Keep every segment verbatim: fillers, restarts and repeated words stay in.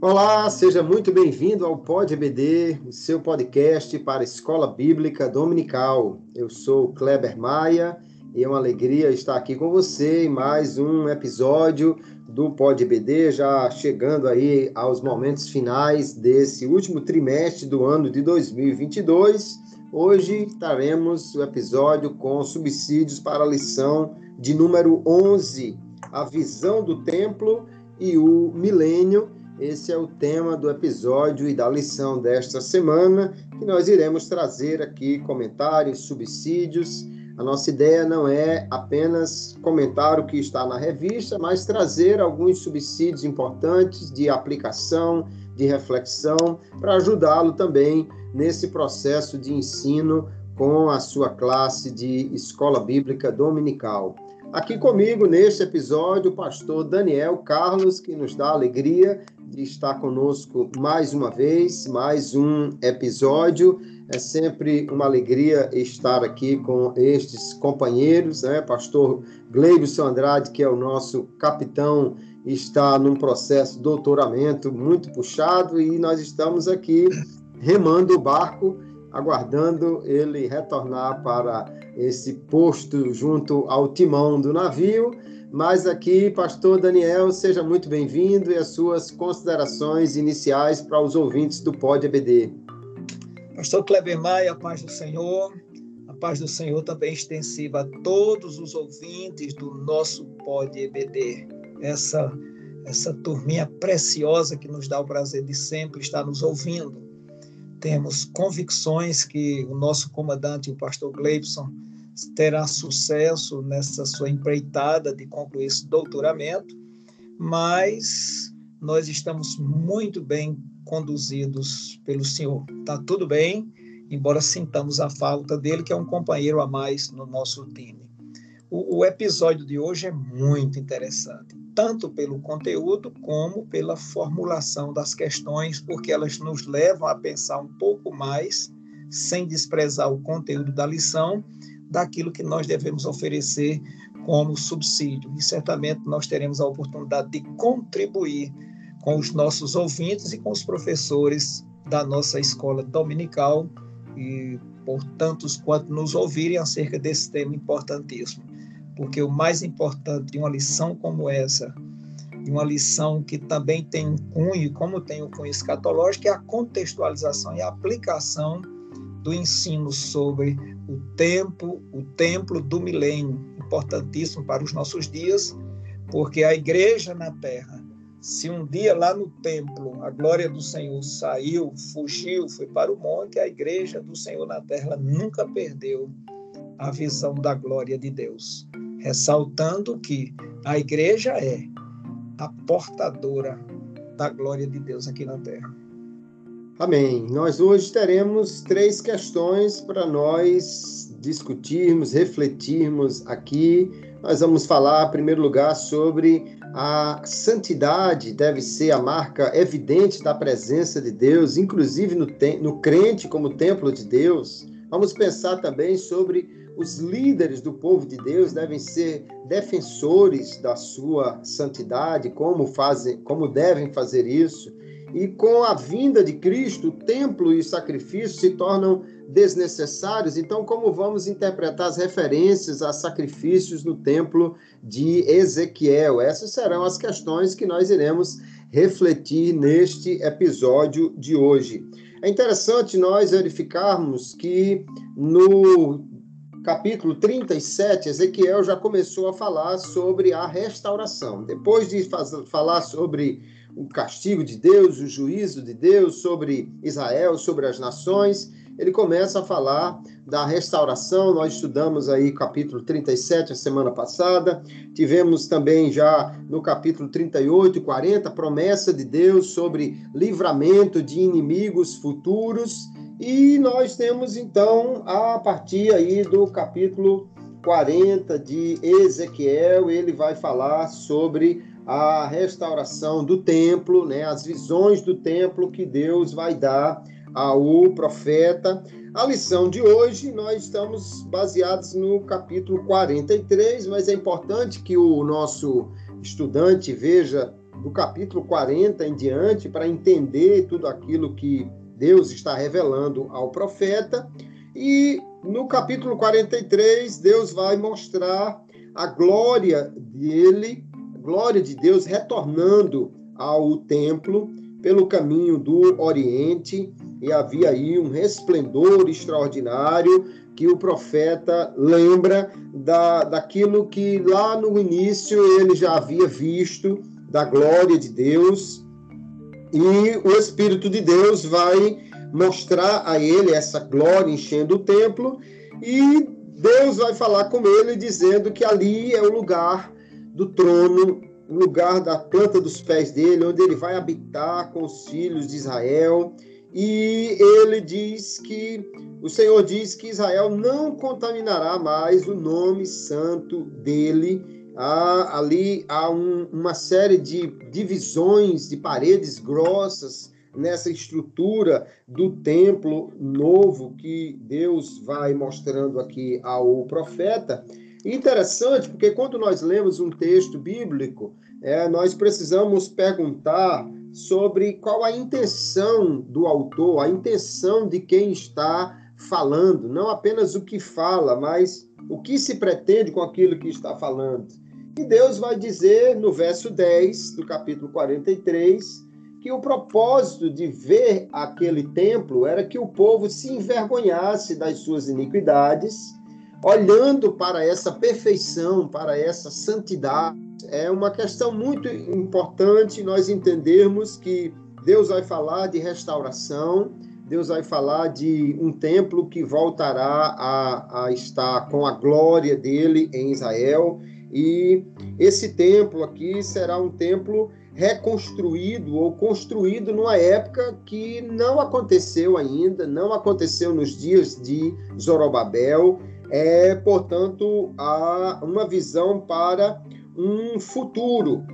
Olá, seja muito bem-vindo ao Pod E B D, o seu podcast para a Escola Bíblica Dominical. Eu sou o Kleber Maia e é uma alegria estar aqui com você em mais um episódio do Pod E B D, já chegando aí aos momentos finais desse último trimestre do ano de dois mil e vinte e dois. Hoje teremos o episódio com subsídios para a lição de número onze, a visão do templo e o milênio. Esse é o tema do episódio e da lição desta semana, que nós iremos trazer aqui comentários, subsídios. A nossa ideia não é apenas comentar o que está na revista, mas trazer alguns subsídios importantes de aplicação, de reflexão, para ajudá-lo também nesse processo de ensino com a sua classe de Escola Bíblica Dominical. Aqui comigo, neste episódio, o pastor Daniel Carlos, que nos dá a alegria de estar conosco mais uma vez, mais um episódio. É sempre uma alegria estar aqui com estes companheiros, né? Pastor Gleibson Andrade, que é o nosso capitão, está num processo de doutoramento muito puxado e nós estamos aqui remando o barco, aguardando ele retornar para esse posto junto ao timão do navio. Mas aqui, pastor Daniel, seja muito bem-vindo e as suas considerações iniciais para os ouvintes do Pod E B D. Pastor Kleber Maia, a paz do Senhor, a paz do Senhor também extensiva a todos os ouvintes do nosso Pod E B D. Essa, essa turminha preciosa que nos dá o prazer de sempre estar nos ouvindo. Temos convicções que o nosso comandante, o pastor Gleibson, terá sucesso nessa sua empreitada de concluir esse doutoramento, mas nós estamos muito bem conduzidos pelo Senhor. Está tudo bem, embora sintamos a falta dele, que é um companheiro a mais no nosso time. O, o episódio de hoje é muito interessante, tanto pelo conteúdo como pela formulação das questões, porque elas nos levam a pensar um pouco mais, sem desprezar o conteúdo da lição, daquilo que nós devemos oferecer como subsídio. E certamente nós teremos a oportunidade de contribuir com os nossos ouvintes e com os professores da nossa escola dominical e por tantos quanto nos ouvirem acerca desse tema importantíssimo. Porque o mais importante de uma lição como essa, de uma lição que também tem um cunho, como tem o cunho escatológico, é a contextualização e a aplicação do ensino sobre o templo, o templo do milênio, importantíssimo para os nossos dias, porque a igreja na terra, se um dia lá no templo a glória do Senhor saiu, fugiu, foi para o monte, a igreja do Senhor na terra ela nunca perdeu a visão da glória de Deus, ressaltando que a igreja é a portadora da glória de Deus aqui na terra. Amém. Nós hoje teremos três questões para nós discutirmos, refletirmos aqui. Nós vamos falar, em primeiro lugar, sobre a santidade deve ser a marca evidente da presença de Deus, inclusive no, te- no crente como templo de Deus. Vamos pensar também sobre os líderes do povo de Deus devem ser defensores da sua santidade, como fazem, como devem fazer isso. E com a vinda de Cristo, o templo e o sacrifício se tornam desnecessários. Então, como vamos interpretar as referências a sacrifícios no templo de Ezequiel? Essas serão as questões que nós iremos refletir neste episódio de hoje. É interessante nós verificarmos que no capítulo trinta e sete, Ezequiel já começou a falar sobre a restauração. Depois de faz, falar sobre o castigo de Deus, o juízo de Deus sobre Israel, sobre as nações, ele começa a falar da restauração. Nós estudamos aí capítulo trinta e sete a semana passada, tivemos também já no capítulo trinta e oito e quarenta, promessa de Deus sobre livramento de inimigos futuros, e nós temos então, a partir aí do capítulo quarenta de Ezequiel, ele vai falar sobre a restauração do templo, né, as visões do templo que Deus vai dar ao profeta. A lição de hoje, nós estamos baseados no capítulo quarenta e três, mas é importante que o nosso estudante veja do capítulo quarenta em diante para entender tudo aquilo que Deus está revelando ao profeta. E no capítulo quarenta e três, Deus vai mostrar a glória dele, a glória de Deus retornando ao templo pelo caminho do Oriente, e havia aí um resplendor extraordinário que o profeta lembra da, daquilo que lá no início ele já havia visto, da glória de Deus, e o Espírito de Deus vai mostrar a ele essa glória enchendo o templo, e Deus vai falar com ele dizendo que ali é o lugar do trono, o lugar da planta dos pés dele, onde ele vai habitar com os filhos de Israel. E ele diz que, o Senhor diz que Israel não contaminará mais o nome santo dele. Há, ali há um, uma série de divisões de paredes grossas nessa estrutura do templo novo que Deus vai mostrando aqui ao profeta. Interessante, porque quando nós lemos um texto bíblico, é, nós precisamos perguntar sobre qual a intenção do autor, a intenção de quem está falando, não apenas o que fala, mas o que se pretende com aquilo que está falando. E Deus vai dizer no verso dez do capítulo quarenta e três que o propósito de ver aquele templo era que o povo se envergonhasse das suas iniquidades, olhando para essa perfeição, para essa santidade. É uma questão muito importante nós entendermos que Deus vai falar de restauração, Deus vai falar de um templo que voltará a, a estar com a glória dele em Israel, e esse templo aqui será um templo reconstruído ou construído numa época que não aconteceu ainda, não aconteceu nos dias de Zorobabel. É, portanto, há uma visão para um futuro.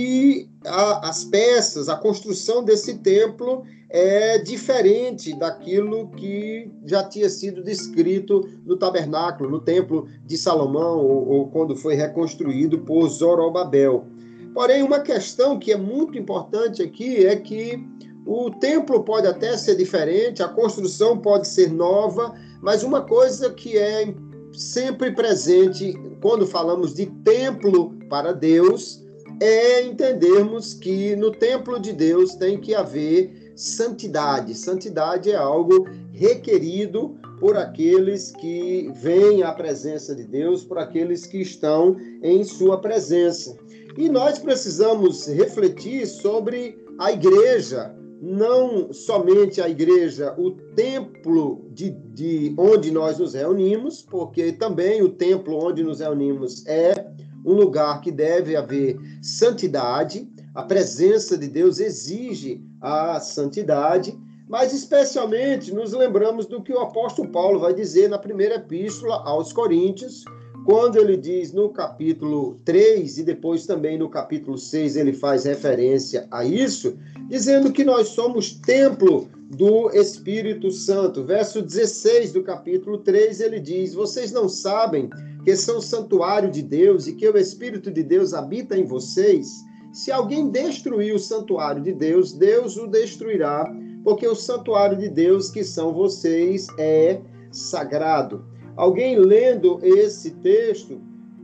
E a, as peças, a construção desse templo é diferente daquilo que já tinha sido descrito no tabernáculo, no templo de Salomão, ou, ou quando foi reconstruído por Zorobabel. Porém, uma questão que é muito importante aqui é que o templo pode até ser diferente, a construção pode ser nova, mas uma coisa que é sempre presente quando falamos de templo para Deus é entendermos que no templo de Deus tem que haver santidade. Santidade é algo requerido por aqueles que vêm à presença de Deus, por aqueles que estão em sua presença. E nós precisamos refletir sobre a igreja, não somente a igreja, o templo de, de onde nós nos reunimos, porque também o templo onde nos reunimos é um lugar que deve haver santidade, a presença de Deus exige a santidade, mas especialmente nos lembramos do que o apóstolo Paulo vai dizer na primeira epístola aos Coríntios, quando ele diz no capítulo três e depois também no capítulo seis ele faz referência a isso, dizendo que nós somos templo do Espírito Santo. Verso dezesseis do capítulo três, ele diz: vocês não sabem que são santuário de Deus e que o Espírito de Deus habita em vocês? Se alguém destruir o santuário de Deus, Deus o destruirá, porque o santuário de Deus, que são vocês, é sagrado. Alguém lendo esse texto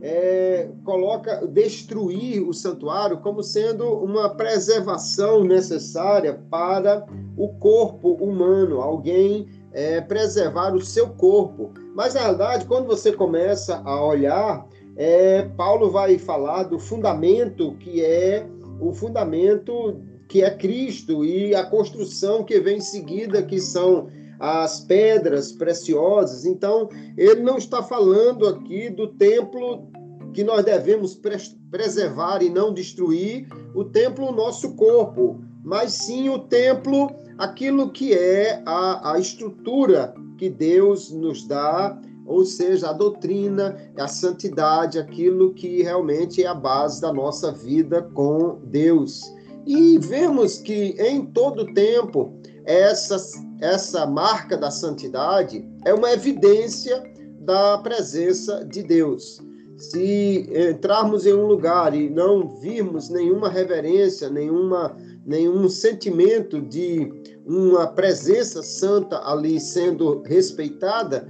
é, coloca destruir o santuário como sendo uma preservação necessária para o corpo humano, alguém é, preservar o seu corpo. Mas, na verdade, quando você começa a olhar, é, Paulo vai falar do fundamento que é o fundamento que é Cristo e a construção que vem em seguida, que são as pedras preciosas. Então, ele não está falando aqui do templo que nós devemos preservar e não destruir, o templo, o nosso corpo, mas sim o templo, aquilo que é a, a estrutura que Deus nos dá, ou seja, a doutrina, a santidade, aquilo que realmente é a base da nossa vida com Deus. E vemos que em todo tempo essa, essa marca da santidade é uma evidência da presença de Deus. Se entrarmos em um lugar e não virmos nenhuma reverência, nenhuma, nenhum sentimento de uma presença santa ali sendo respeitada,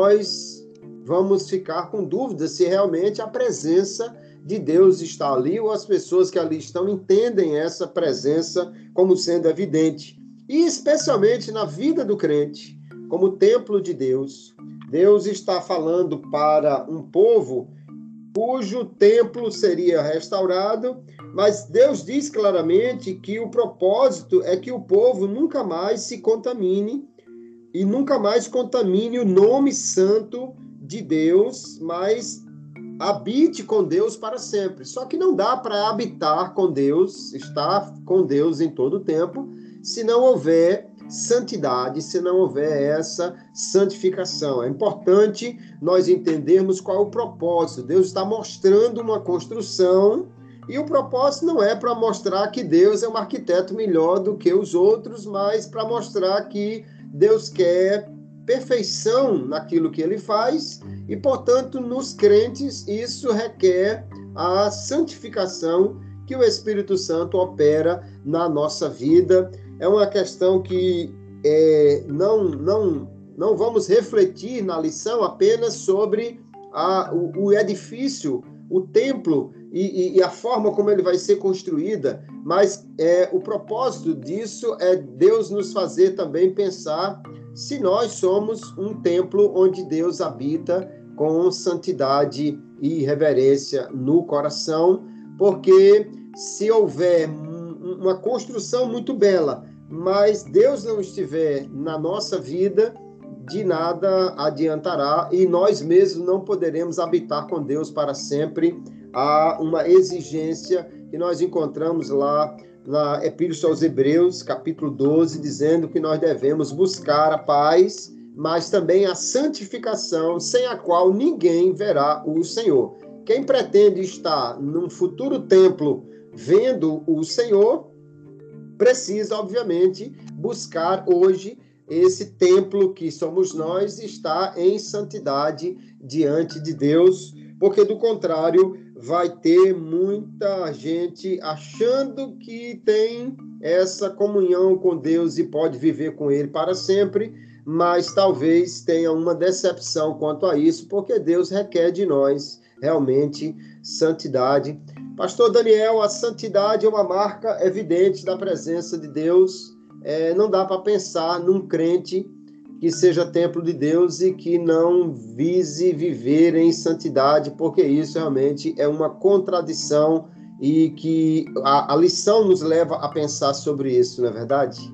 nós vamos ficar com dúvida se realmente a presença de Deus está ali ou as pessoas que ali estão entendem essa presença como sendo evidente. E especialmente na vida do crente, como templo de Deus. Deus está falando para um povo cujo templo seria restaurado, mas Deus diz claramente que o propósito é que o povo nunca mais se contamine e nunca mais contamine o nome santo de Deus, mas habite com Deus para sempre. Só que não dá para habitar com Deus, estar com Deus em todo o tempo, se não houver santidade, se não houver essa santificação. É importante nós entendermos qual é o propósito. Deus está mostrando uma construção e o propósito não é para mostrar que Deus é um arquiteto melhor do que os outros, mas para mostrar que Deus quer perfeição naquilo que ele faz e, portanto, nos crentes isso requer a santificação que o Espírito Santo opera na nossa vida. É uma questão que é, não, não, não vamos refletir na lição apenas sobre a, o, o edifício, o templo e, e, e a forma como ele vai ser construída, mas é, o propósito disso é Deus nos fazer também pensar se nós somos um templo onde Deus habita com santidade e reverência no coração, porque se houver uma construção muito bela, mas Deus não estiver na nossa vida, de nada adiantará e nós mesmos não poderemos habitar com Deus para sempre. Há uma exigência que nós encontramos lá na Epístola aos Hebreus, capítulo doze, dizendo que nós devemos buscar a paz, mas também a santificação, sem a qual ninguém verá o Senhor. Quem pretende estar num futuro templo vendo o Senhor, precisa, obviamente, buscar hoje esse templo que somos nós, estar em santidade diante de Deus, porque, do contrário, vai ter muita gente achando que tem essa comunhão com Deus e pode viver com Ele para sempre, mas talvez tenha uma decepção quanto a isso, porque Deus requer de nós realmente santidade. Pastor Daniel, a santidade é uma marca evidente da presença de Deus. É, não dá para pensar num crente que seja templo de Deus e que não vise viver em santidade, porque isso realmente é uma contradição e que a, a lição nos leva a pensar sobre isso, não é verdade?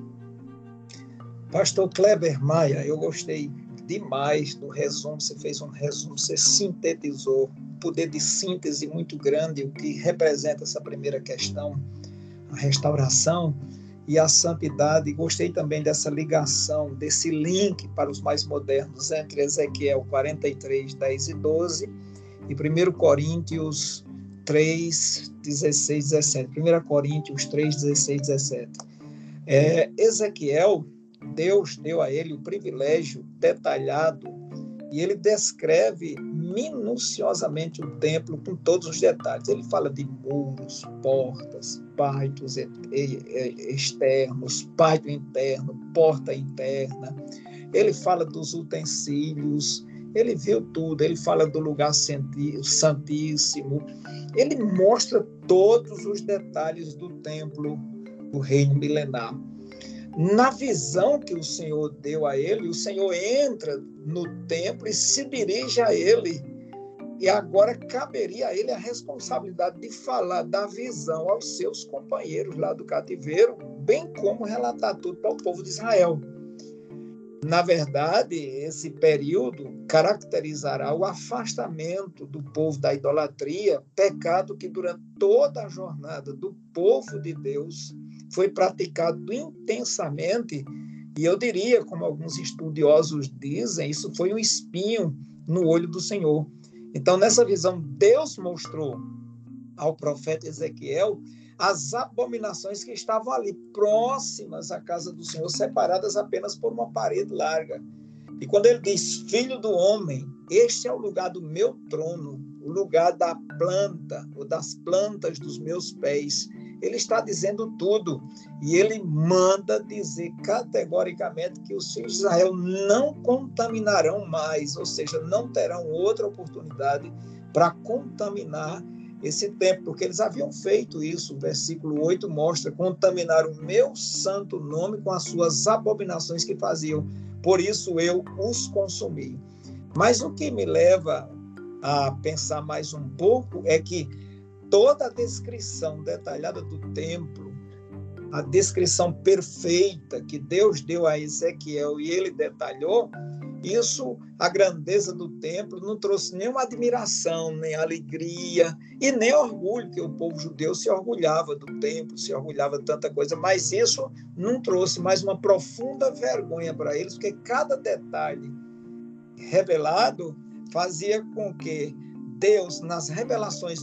Pastor Kleber Maia, eu gostei demais do resumo, você fez um resumo, você sintetizou um poder de síntese muito grande, o que representa essa primeira questão, a restauração e a santidade. Gostei também dessa ligação, desse link para os mais modernos entre Ezequiel quarenta e três, dez e doze e primeira Coríntios três, dezesseis, dezessete. primeira Coríntios três, dezesseis, dezessete. É, Ezequiel, Deus deu a ele o privilégio detalhado e ele descreve minuciosamente o templo com todos os detalhes. Ele fala de muros, portas, pátios externos, pátio interno, porta interna. Ele fala dos utensílios, ele viu tudo, ele fala do lugar santíssimo. Ele mostra todos os detalhes do templo do reino milenar. Na visão que o Senhor deu a ele, o Senhor entra no templo e se dirige a ele. E agora caberia a ele a responsabilidade de falar da visão aos seus companheiros lá do cativeiro, bem como relatar tudo para o povo de Israel. Na verdade, esse período caracterizará o afastamento do povo da idolatria, pecado que durante toda a jornada do povo de Deus foi praticado intensamente, e eu diria, como alguns estudiosos dizem, isso foi um espinho no olho do Senhor. Então, nessa visão, Deus mostrou ao profeta Ezequiel as abominações que estavam ali, próximas à casa do Senhor, separadas apenas por uma parede larga. E quando ele diz, filho do homem, este é o lugar do meu trono, o lugar da planta, ou das plantas dos meus pés. Ele está dizendo tudo. E ele manda dizer categoricamente que os filhos de Israel não contaminarão mais, ou seja, não terão outra oportunidade para contaminar esse templo, porque eles haviam feito isso. O versículo oito mostra: contaminar o meu santo nome com as suas abominações que faziam, por isso eu os consumi. Mas o que me leva a pensar mais um pouco é que toda a descrição detalhada do templo, a descrição perfeita que Deus deu a Ezequiel e ele detalhou, isso, a grandeza do templo, não trouxe nenhuma admiração, nem alegria e nem orgulho, que o povo judeu se orgulhava do templo, se orgulhava de tanta coisa, mas isso não trouxe mais uma profunda vergonha para eles, porque cada detalhe revelado fazia com que Deus, nas revelações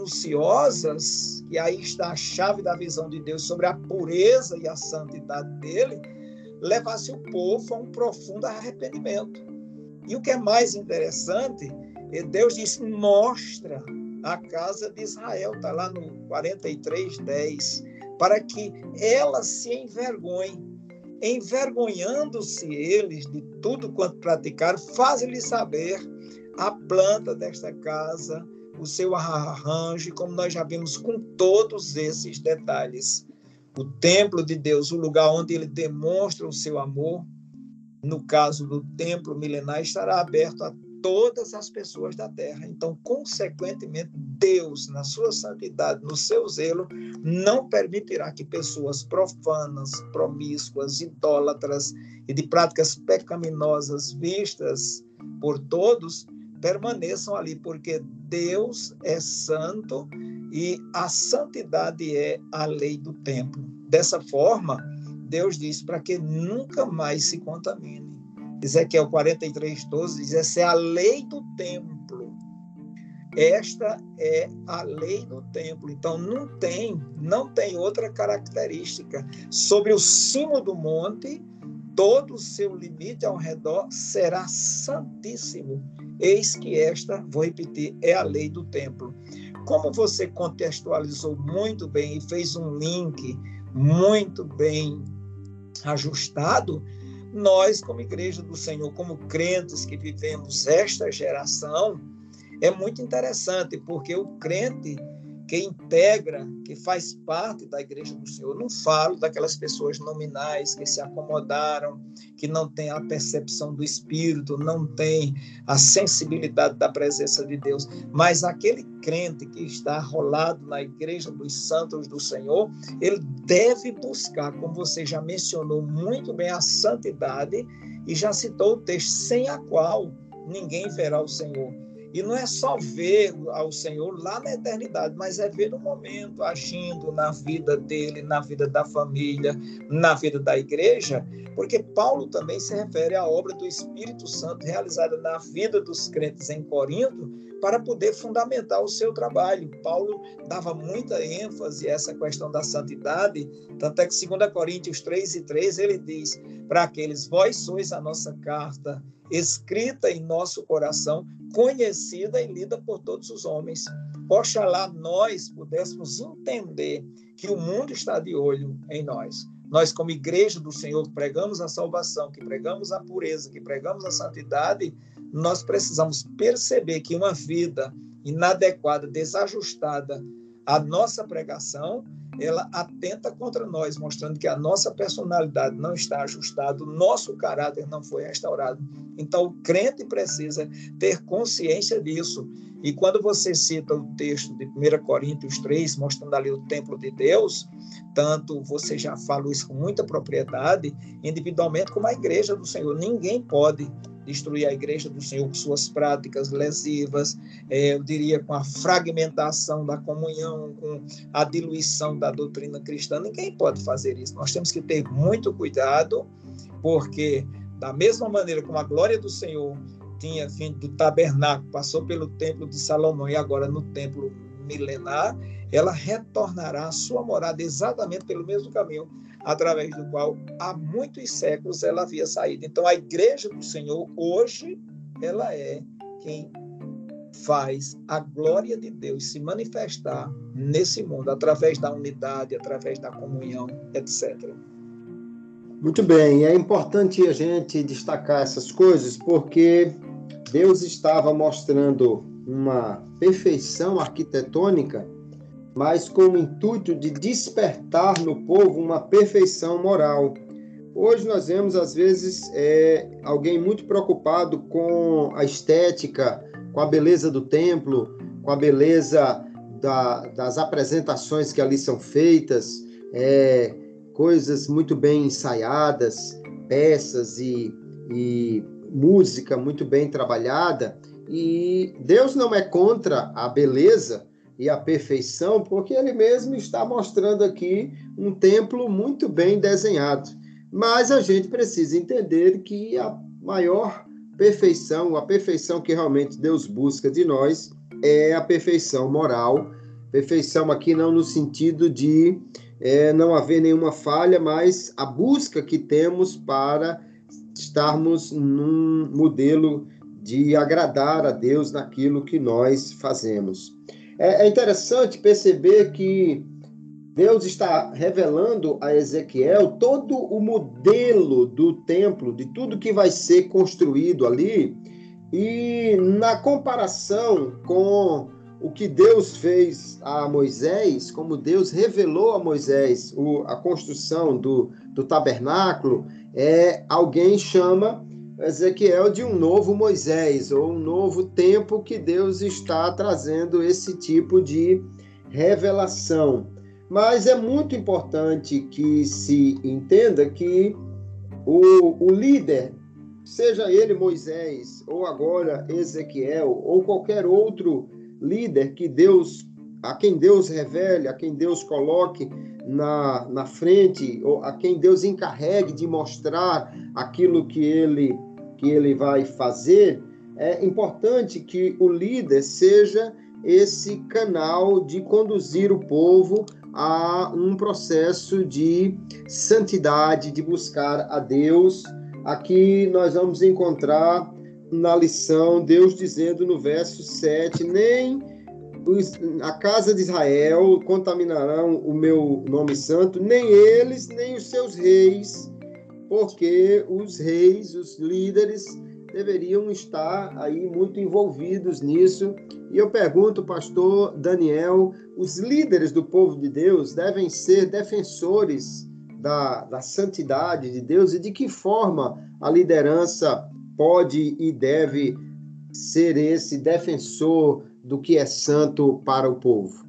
minuciosas, que aí está a chave da visão de Deus sobre a pureza e a santidade dele, levasse o povo a um profundo arrependimento. E o que é mais interessante, Deus disse: mostra a casa de Israel, está lá no quarenta e três, dez, para que ela se envergonhe. Envergonhando-se eles de tudo quanto praticaram, faz-lhes saber a planta desta casa, o seu arranjo, como nós já vimos com todos esses detalhes. O templo de Deus, o lugar onde ele demonstra o seu amor, no caso do templo milenar, estará aberto a todas as pessoas da terra. Então, consequentemente, Deus, na sua santidade, no seu zelo, não permitirá que pessoas profanas, promíscuas, idólatras e de práticas pecaminosas vistas por todos permaneçam ali, porque Deus é santo e a santidade é a lei do templo. Dessa forma, Deus diz para que nunca mais se contamine. Ezequiel quarenta e três, doze diz: essa é a lei do templo. Esta é a lei do templo. Então, não tem, não tem outra característica. Sobre o cimo do monte, todo o seu limite ao redor será santíssimo. Eis que esta, vou repetir, é a lei do templo. Como você contextualizou muito bem e fez um link muito bem ajustado, nós, como Igreja do Senhor, como crentes que vivemos esta geração, é muito interessante, porque o crente que integra, que faz parte da Igreja do Senhor, não falo daquelas pessoas nominais que se acomodaram, que não têm a percepção do Espírito, não têm a sensibilidade da presença de Deus, mas aquele crente que está rolado na Igreja dos Santos do Senhor, ele deve buscar, como você já mencionou muito bem, a santidade, e já citou o texto, sem a qual ninguém verá o Senhor. E não é só ver ao Senhor lá na eternidade, mas é ver no momento, agindo na vida dele, na vida da família, na vida da igreja, porque Paulo também se refere à obra do Espírito Santo realizada na vida dos crentes em Corinto, para poder fundamentar o seu trabalho. Paulo dava muita ênfase a essa questão da santidade, tanto é que dois Coríntios três e três ele diz: para aqueles, vós sois a nossa carta, escrita em nosso coração, conhecida e lida por todos os homens. Oxalá nós pudéssemos entender que o mundo está de olho em nós. Nós, como Igreja do Senhor, que pregamos a salvação, que pregamos a pureza, que pregamos a santidade, nós precisamos perceber que uma vida inadequada, desajustada à nossa pregação, ela atenta contra nós, mostrando que a nossa personalidade não está ajustada, o nosso caráter não foi restaurado. Então, o crente precisa ter consciência disso. E quando você cita o texto de primeira Coríntios três, mostrando ali o templo de Deus, tanto você já falou isso com muita propriedade, individualmente como a Igreja do Senhor. Ninguém pode destruir a Igreja do Senhor com suas práticas lesivas, é, eu diria com a fragmentação da comunhão, com a diluição da doutrina cristã. Ninguém pode fazer isso. Nós temos que ter muito cuidado, porque da mesma maneira como a glória do Senhor tinha vindo do tabernáculo, passou pelo templo de Salomão e agora no templo milenar, ela retornará à sua morada exatamente pelo mesmo caminho, através do qual há muitos séculos ela havia saído. Então, a Igreja do Senhor, hoje, ela é quem faz a glória de Deus se manifestar nesse mundo, através da unidade, através da comunhão, etcétera. Muito bem, é importante a gente destacar essas coisas, porque Deus estava mostrando uma perfeição arquitetônica, mas com o intuito de despertar no povo uma perfeição moral. Hoje nós vemos, às vezes, é, alguém muito preocupado com a estética, com a beleza do templo, com a beleza da, das apresentações que ali são feitas, é, coisas muito bem ensaiadas, peças e, e música muito bem trabalhada. E Deus não é contra a beleza e a perfeição, porque Ele mesmo está mostrando aqui um templo muito bem desenhado. Mas a gente precisa entender que a maior perfeição, a perfeição que realmente Deus busca de nós, é a perfeição moral. Perfeição aqui não no sentido de é, não haver nenhuma falha, mas a busca que temos para estarmos num modelo de agradar a Deus naquilo que nós fazemos. É, é interessante perceber que Deus está revelando a Ezequiel todo o modelo do templo, de tudo que vai ser construído ali, e na comparação com o que Deus fez a Moisés, como Deus revelou a Moisés o, a construção do, do tabernáculo, é, alguém chama Ezequiel de um novo Moisés, ou um novo tempo que Deus está trazendo esse tipo de revelação. Mas é muito importante que se entenda que o, o líder, seja ele Moisés, ou agora Ezequiel, ou qualquer outro líder que Deus, a quem Deus revele, a quem Deus coloque na, na frente, ou a quem Deus encarregue de mostrar aquilo que ele, que ele vai fazer, é importante que o líder seja esse canal de conduzir o povo a um processo de santidade, de buscar a Deus. Aqui nós vamos encontrar na lição Deus dizendo no verso sete, nem os, a casa de Israel contaminarão o meu nome santo, nem eles, nem os seus reis, porque os reis, os líderes, deveriam estar aí muito envolvidos nisso. E eu pergunto, pastor Daniel, os líderes do povo de Deus devem ser defensores da, da santidade de Deus, e de que forma a liderança pode e deve ser esse defensor do que é santo para o povo?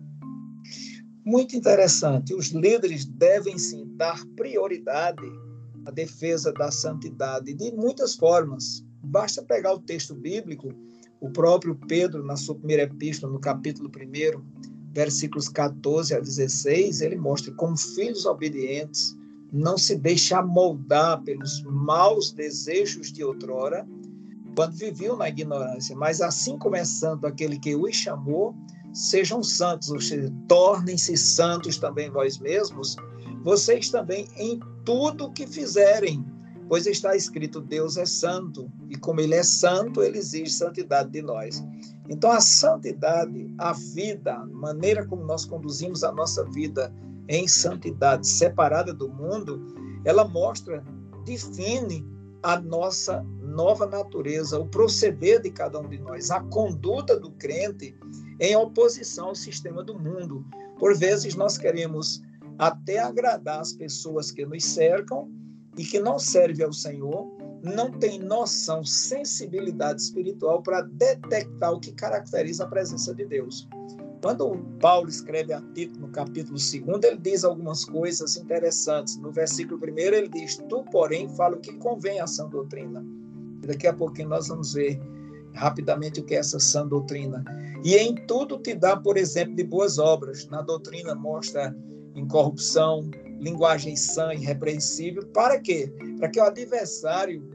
Muito interessante. Os líderes devem sim dar prioridade à defesa da santidade de muitas formas. Basta pegar o texto bíblico, o próprio Pedro, na sua primeira epístola, no capítulo primeiro, versículos catorze a dezesseis, ele mostra como filhos obedientes não se deixam moldar pelos maus desejos de outrora, quando viviam na ignorância, mas assim como é santo aquele que os chamou, sejam santos, ou seja, tornem-se santos também vós mesmos, vocês também em tudo que fizerem, pois está escrito, Deus é santo, e como Ele é santo, Ele exige santidade de nós. Então, a santidade, a vida, a maneira como nós conduzimos a nossa vida em santidade, separada do mundo, ela mostra, define a nossa nova natureza, o proceder de cada um de nós, a conduta do crente em oposição ao sistema do mundo. Por vezes, nós queremos até agradar as pessoas que nos cercam, e que não serve ao Senhor, não tem noção, sensibilidade espiritual para detectar o que caracteriza a presença de Deus. Quando Paulo escreve a Tito, no capítulo dois, ele diz algumas coisas interessantes. No versículo primeiro, ele diz, tu, porém, fala o que convém à sã doutrina. E daqui a pouquinho nós vamos ver rapidamente o que é essa sã doutrina. E em tudo te dá, por exemplo, de boas obras. Na doutrina mostra incorrupção, linguagem sã e irrepreensível. Para quê? Para que o adversário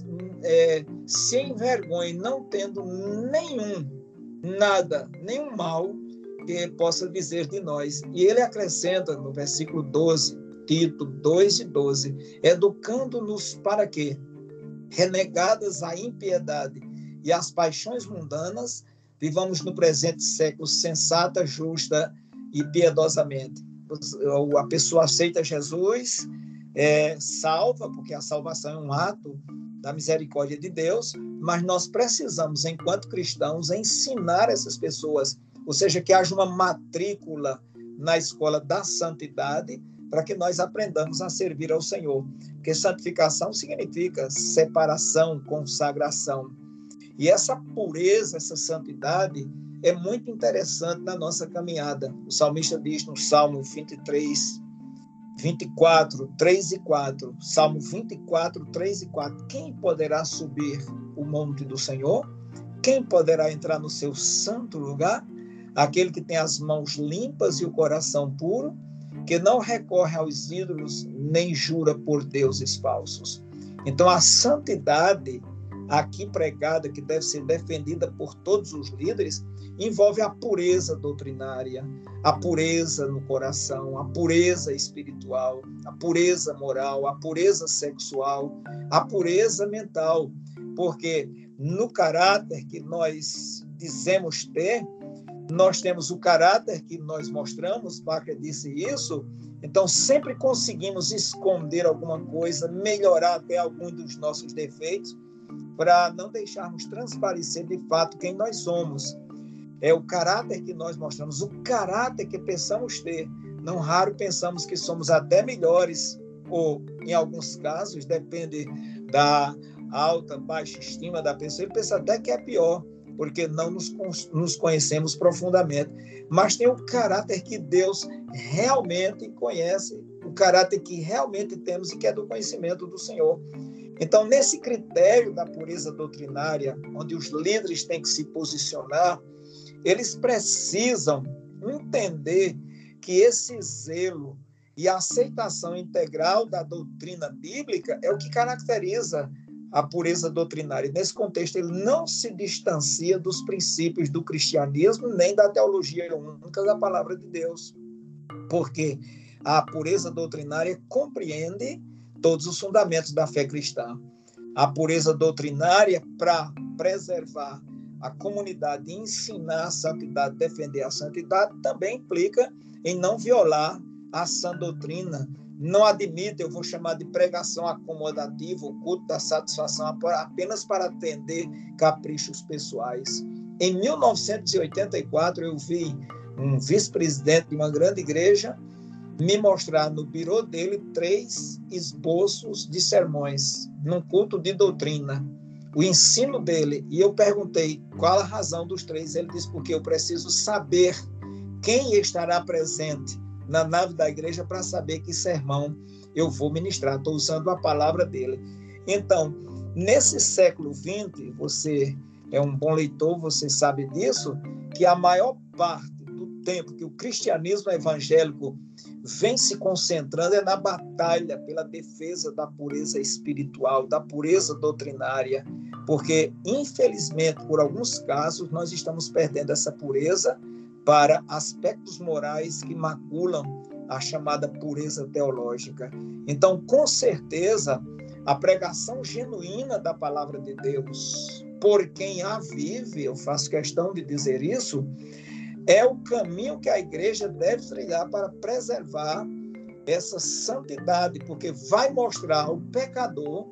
é, se envergonhe, não tendo nenhum, nada, nenhum mal que possa dizer de nós. E ele acrescenta no versículo doze, Tito dois e doze, educando-nos para quê? Renegadas a impiedade e as paixões mundanas, vivamos no presente século sensata, justa e piedosamente. A pessoa aceita Jesus, é salva, porque a salvação é um ato da misericórdia de Deus, mas nós precisamos, enquanto cristãos, ensinar essas pessoas, ou seja, que haja uma matrícula na escola da santidade, para que nós aprendamos a servir ao Senhor. Porque santificação significa separação, consagração. E essa pureza, essa santidade, é muito interessante na nossa caminhada. O salmista diz no Salmo vinte e três, vinte e quatro, três e quatro, Salmo vinte e quatro, três e quatro, quem poderá subir o monte do Senhor? Quem poderá entrar no seu santo lugar? Aquele que tem as mãos limpas e o coração puro, que não recorre aos ídolos, nem jura por deuses falsos. Então, a santidade aqui pregada, que deve ser defendida por todos os líderes, envolve a pureza doutrinária, a pureza no coração, a pureza espiritual, a pureza moral, a pureza sexual, a pureza mental, porque no caráter que nós dizemos ter, nós temos o caráter que nós mostramos, Parker disse isso, então sempre conseguimos esconder alguma coisa, melhorar até alguns dos nossos defeitos, para não deixarmos transparecer de fato quem nós somos. É o caráter que nós mostramos, o caráter que pensamos ter. Não raro pensamos que somos até melhores, ou em alguns casos, depende da alta, baixa estima da pessoa, ele pensa até que é pior, porque não nos, nos conhecemos profundamente. Mas tem o caráter que Deus realmente conhece, o caráter que realmente temos e que é do conhecimento do Senhor. Então, nesse critério da pureza doutrinária, onde os líderes têm que se posicionar, eles precisam entender que esse zelo e a aceitação integral da doutrina bíblica é o que caracteriza a pureza doutrinária. Nesse contexto, ele não se distancia dos princípios do cristianismo nem da teologia única da palavra de Deus, porque a pureza doutrinária compreende todos os fundamentos da fé cristã. A pureza doutrinária, para preservar a comunidade e ensinar a santidade, defender a santidade, também implica em não violar a sã doutrina. Não admite, eu vou chamar de pregação acomodativa, o culto da satisfação apenas para atender caprichos pessoais. Em mil novecentos e oitenta e quatro, eu vi um vice-presidente de uma grande igreja me mostrar no birô dele três esboços de sermões, num culto de doutrina, o ensino dele. E eu perguntei qual a razão dos três. Ele disse, porque eu preciso saber quem estará presente na nave da igreja para saber que sermão eu vou ministrar. Estou usando a palavra dele. Então, nesse século vinte, você é um bom leitor, você sabe disso, que a maior parte do tempo que o cristianismo evangélico vem se concentrando é na batalha pela defesa da pureza espiritual, da pureza doutrinária, porque, infelizmente, por alguns casos, nós estamos perdendo essa pureza para aspectos morais que maculam a chamada pureza teológica. Então, com certeza, a pregação genuína da palavra de Deus, por quem a vive, eu faço questão de dizer isso, é o caminho que a igreja deve trilhar para preservar essa santidade, porque vai mostrar ao pecador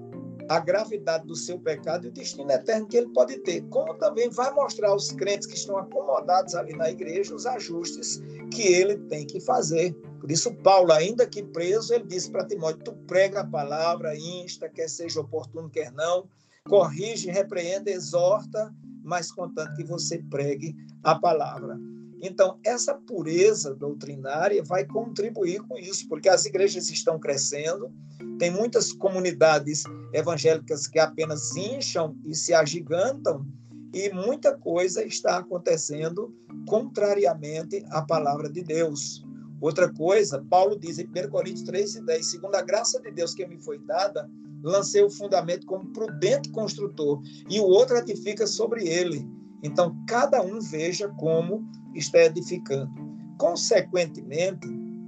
a gravidade do seu pecado e o destino eterno que ele pode ter, como também vai mostrar aos crentes que estão acomodados ali na igreja os ajustes que ele tem que fazer. Por isso, Paulo, ainda que preso, ele disse para Timóteo, tu prega a palavra, insta, quer seja oportuno, quer não, corrige, repreende, exorta, mas contanto que você pregue a palavra. Então, essa pureza doutrinária vai contribuir com isso, porque as igrejas estão crescendo, tem muitas comunidades evangélicas que apenas incham e se agigantam, e muita coisa está acontecendo contrariamente à palavra de Deus. Outra coisa, Paulo diz em primeira Coríntios três e dez, segundo a graça de Deus que me foi dada, lancei o fundamento como prudente construtor, e o outro edifica sobre ele. Então, cada um veja como está edificando. Consequentemente,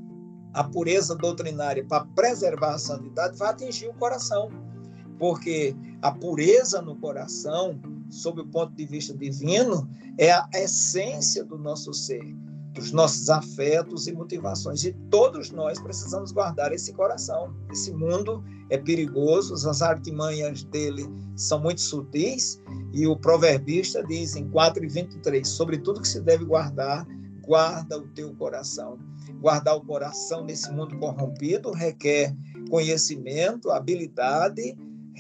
a pureza doutrinária para preservar a santidade vai atingir o coração, porque a pureza no coração sob o ponto de vista divino, é a essência do nosso ser, dos nossos afetos e motivações. E todos nós precisamos guardar esse coração. Esse mundo é perigoso, as artimanhas dele são muito sutis, e o proverbista diz em quatro e vinte e três, sobre tudo que se deve guardar, guarda o teu coração. Guardar o coração nesse mundo corrompido requer conhecimento, habilidade,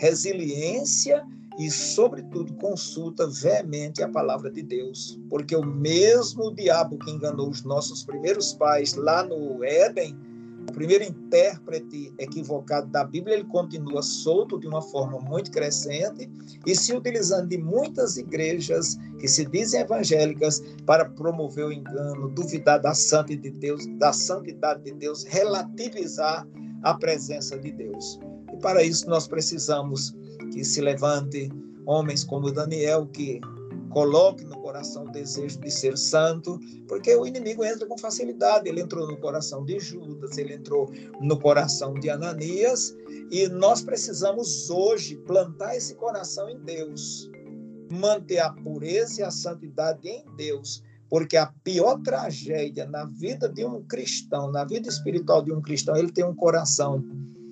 resiliência e, sobretudo, consulta veemente a palavra de Deus. Porque o mesmo diabo que enganou os nossos primeiros pais lá no Éden, o primeiro intérprete equivocado da Bíblia, ele continua solto de uma forma muito crescente e se utilizando de muitas igrejas que se dizem evangélicas para promover o engano, duvidar da santidade de Deus, da santidade de Deus, relativizar a presença de Deus. E para isso nós precisamos que se levante homens como Daniel, que coloque no coração o desejo de ser santo, porque o inimigo entra com facilidade. Ele entrou no coração de Judas, ele entrou no coração de Ananias, e nós precisamos hoje plantar esse coração em Deus, manter a pureza e a santidade em Deus, porque a pior tragédia na vida de um cristão, na vida espiritual de um cristão, ele tem um coração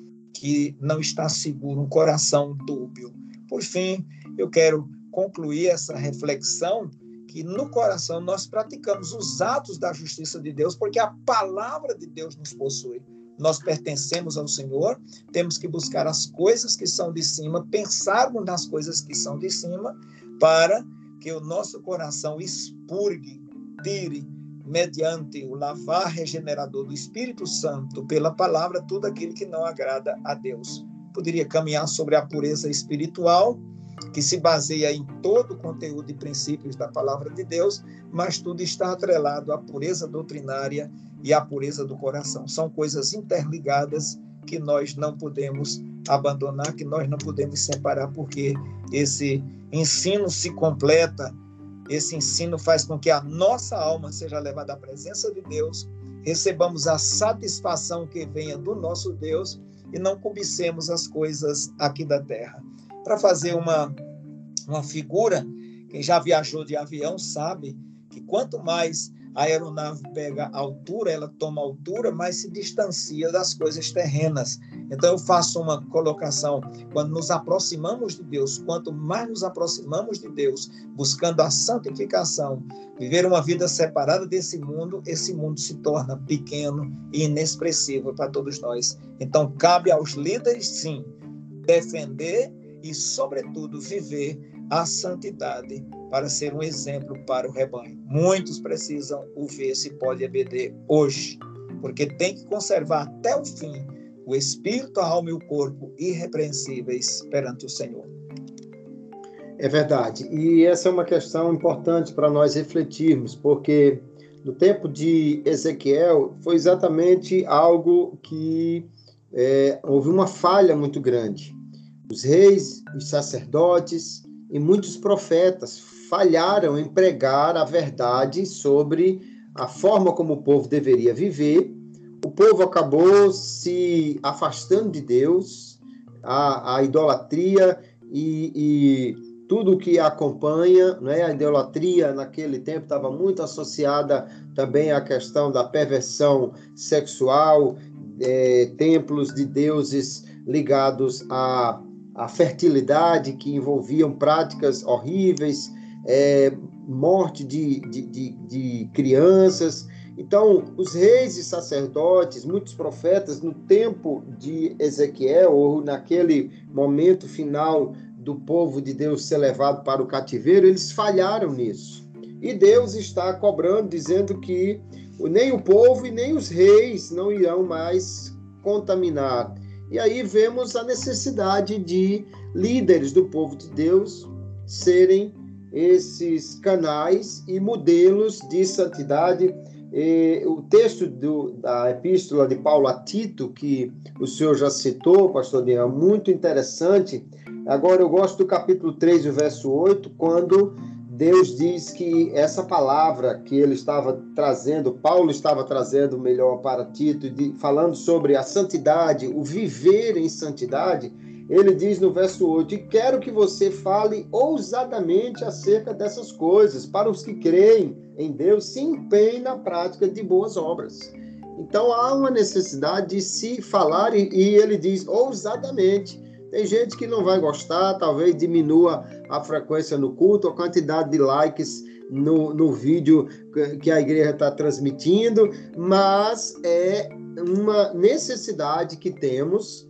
que não está seguro, um coração dúbio. Por fim, eu quero concluir essa reflexão que no coração nós praticamos os atos da justiça de Deus, porque a palavra de Deus nos possui. Nós pertencemos ao Senhor, temos que buscar as coisas que são de cima, pensarmos nas coisas que são de cima, para que o nosso coração expurgue, tire, mediante o lavar regenerador do Espírito Santo, pela palavra, tudo aquilo que não agrada a Deus. Poderia caminhar sobre a pureza espiritual, que se baseia em todo o conteúdo e princípios da palavra de Deus, mas tudo está atrelado à pureza doutrinária e à pureza do coração. São coisas interligadas que nós não podemos abandonar, que nós não podemos separar, porque esse ensino se completa. Esse ensino faz com que a nossa alma seja levada à presença de Deus, recebamos a satisfação que venha do nosso Deus e não cobicemos as coisas aqui da terra. Para fazer uma, uma figura, quem já viajou de avião sabe que quanto mais a aeronave pega altura, ela toma altura, mais se distancia das coisas terrenas. Então eu faço uma colocação: quando nos aproximamos de Deus, quanto mais nos aproximamos de Deus, buscando a santificação, viver uma vida separada desse mundo, esse mundo se torna pequeno e inexpressivo para todos nós. Então cabe aos líderes, sim, defender e, sobretudo, viver a santidade para ser um exemplo para o rebanho. Muitos precisam ouvir esse Pod E B D hoje, porque tem que conservar até o fim o espírito, a alma e o corpo irrepreensíveis perante o Senhor. É verdade. E essa é uma questão importante para nós refletirmos, porque no tempo de Ezequiel foi exatamente algo que é, houve uma falha muito grande. Os reis, os sacerdotes e muitos profetas falharam em pregar a verdade sobre a forma como o povo deveria viver. O povo acabou se afastando de Deus, a, a idolatria e, e tudo o que a acompanha, né? A idolatria naquele tempo estava muito associada também à questão da perversão sexual, é, templos de deuses ligados a a fertilidade, que envolviam práticas horríveis, é, morte de, de, de, de crianças. Então, os reis e sacerdotes, muitos profetas, no tempo de Ezequiel, ou naquele momento final do povo de Deus ser levado para o cativeiro, eles falharam nisso. E Deus está cobrando, dizendo que nem o povo e nem os reis não irão mais contaminar. E aí vemos a necessidade de líderes do povo de Deus serem esses canais e modelos de santidade. E o texto do, da epístola de Paulo a Tito, que o senhor já citou, pastor Daniel, é muito interessante. Agora eu gosto do capítulo três, o verso oito, quando Deus diz que essa palavra que ele estava trazendo, Paulo estava trazendo melhor para Tito, de, falando sobre a santidade, o viver em santidade, ele diz no verso oito, e quero que você fale ousadamente acerca dessas coisas, para os que creem em Deus, se empenhem na prática de boas obras. Então, há uma necessidade de se falar, e, e ele diz ousadamente. Tem gente que não vai gostar, talvez diminua a frequência no culto, a quantidade de likes no, no vídeo que a igreja está transmitindo, mas é uma necessidade que temos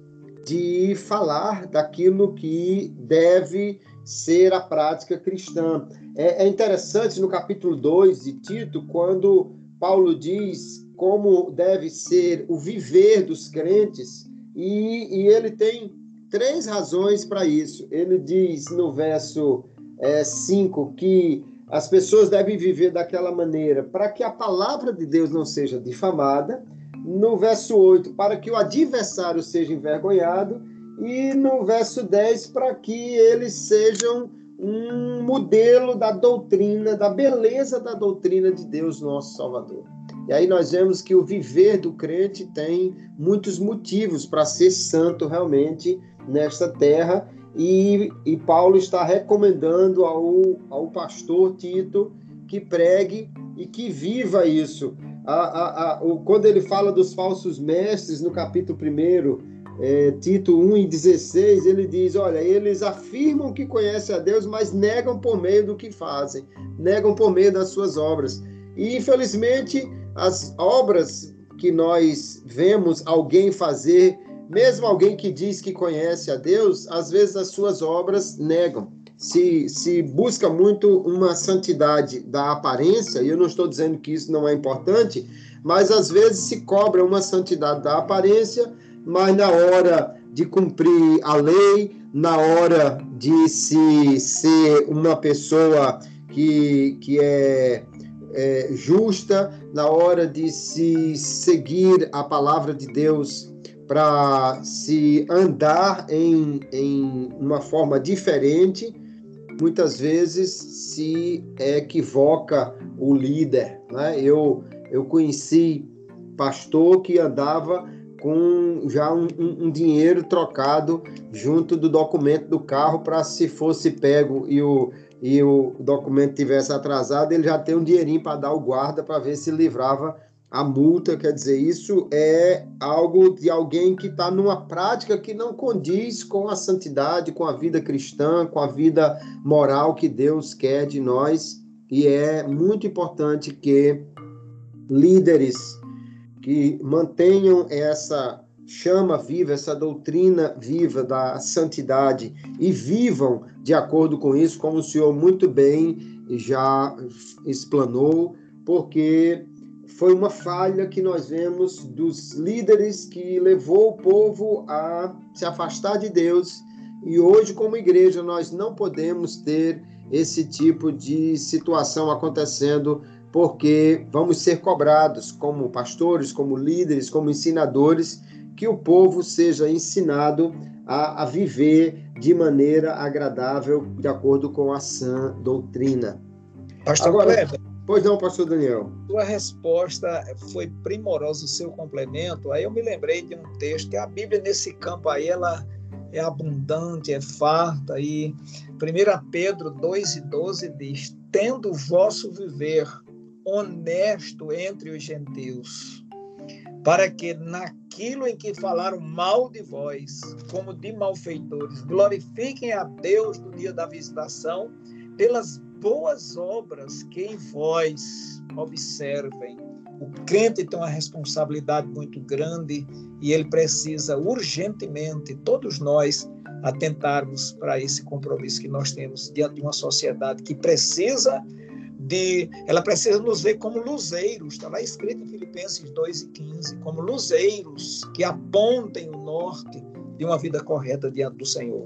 de falar daquilo que deve ser a prática cristã. É, é interessante no capítulo dois de Tito, quando Paulo diz como deve ser o viver dos crentes, e, e ele tem três razões para isso. Ele diz no verso é, cinco que as pessoas devem viver daquela maneira para que a palavra de Deus não seja difamada. No verso oito, para que o adversário seja envergonhado. E no verso dez, para que eles sejam um modelo da doutrina, da beleza da doutrina de Deus, nosso Salvador. E aí nós vemos que o viver do crente tem muitos motivos para ser santo realmente nesta terra. E, e Paulo está recomendando ao, ao pastor Tito que pregue e que viva isso. A, a, a, o, quando ele fala dos falsos mestres, no capítulo primeiro, é, Tito um e dezesseis, ele diz, olha, eles afirmam que conhecem a Deus, mas negam por meio do que fazem, negam por meio das suas obras. E, infelizmente, as obras que nós vemos alguém fazer, mesmo alguém que diz que conhece a Deus, às vezes as suas obras negam. Se, se busca muito uma santidade da aparência, e eu não estou dizendo que isso não é importante, mas às vezes se cobra uma santidade da aparência, mas na hora de cumprir a lei, na hora de se ser uma pessoa que, que é, é justa, na hora de se seguir a palavra de Deus, para se andar em, em uma forma diferente, muitas vezes se equivoca o líder, né? Eu, eu conheci pastor que andava com já um, um, um dinheiro trocado junto do documento do carro para, se fosse pego e o, e o documento tivesse atrasado, ele já tem um dinheirinho para dar ao guarda para ver se livrava a multa. Quer dizer, isso é algo de alguém que está numa prática que não condiz com a santidade, com a vida cristã, com a vida moral que Deus quer de nós. E é muito importante que líderes que mantenham essa chama viva, essa doutrina viva da santidade e vivam de acordo com isso, como o senhor muito bem já explanou, porque foi uma falha que nós vemos dos líderes que levou o povo a se afastar de Deus, e hoje, como igreja, nós não podemos ter esse tipo de situação acontecendo, porque vamos ser cobrados como pastores, como líderes, como ensinadores, que o povo seja ensinado a, a viver de maneira agradável, de acordo com a sã doutrina. Pastor Agora, Kleber, pois não, pastor Daniel. Sua resposta foi primorosa, o seu complemento. Aí eu me lembrei de um texto, que a Bíblia nesse campo aí, ela é abundante, é farta. E primeiro Pedro dois e doze diz, tendo o vosso viver honesto entre os gentios, para que naquilo em que falaram mal de vós, como de malfeitores, glorifiquem a Deus no dia da visitação, pelas boas obras que em vós observem. O crente tem uma responsabilidade muito grande e ele precisa urgentemente, todos nós, atentarmos para esse compromisso que nós temos diante de uma sociedade que precisa de, ela precisa nos ver como luzeiros, está lá escrito em Filipenses dois e quinze, como luzeiros que apontem o norte de uma vida correta diante do Senhor.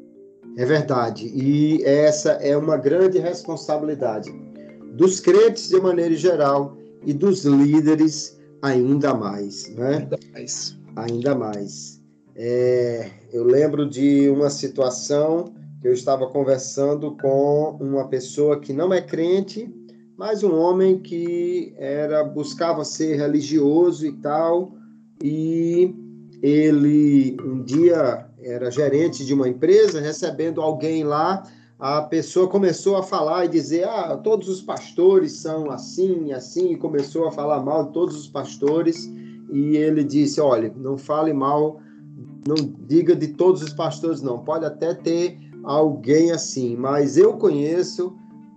É verdade, e essa é uma grande responsabilidade dos crentes de maneira geral e dos líderes ainda mais, né? Ainda mais. Ainda mais. É, eu lembro de uma situação que eu estava conversando com uma pessoa que não é crente, mas um homem que era, buscava ser religioso e tal, e ele, um dia, era gerente de uma empresa, recebendo alguém lá, a pessoa começou a falar e dizer, ah, todos os pastores são assim e assim, e começou a falar mal de todos os pastores, e ele disse, olha, não fale mal, não diga de todos os pastores não, pode até ter alguém assim, mas eu conheço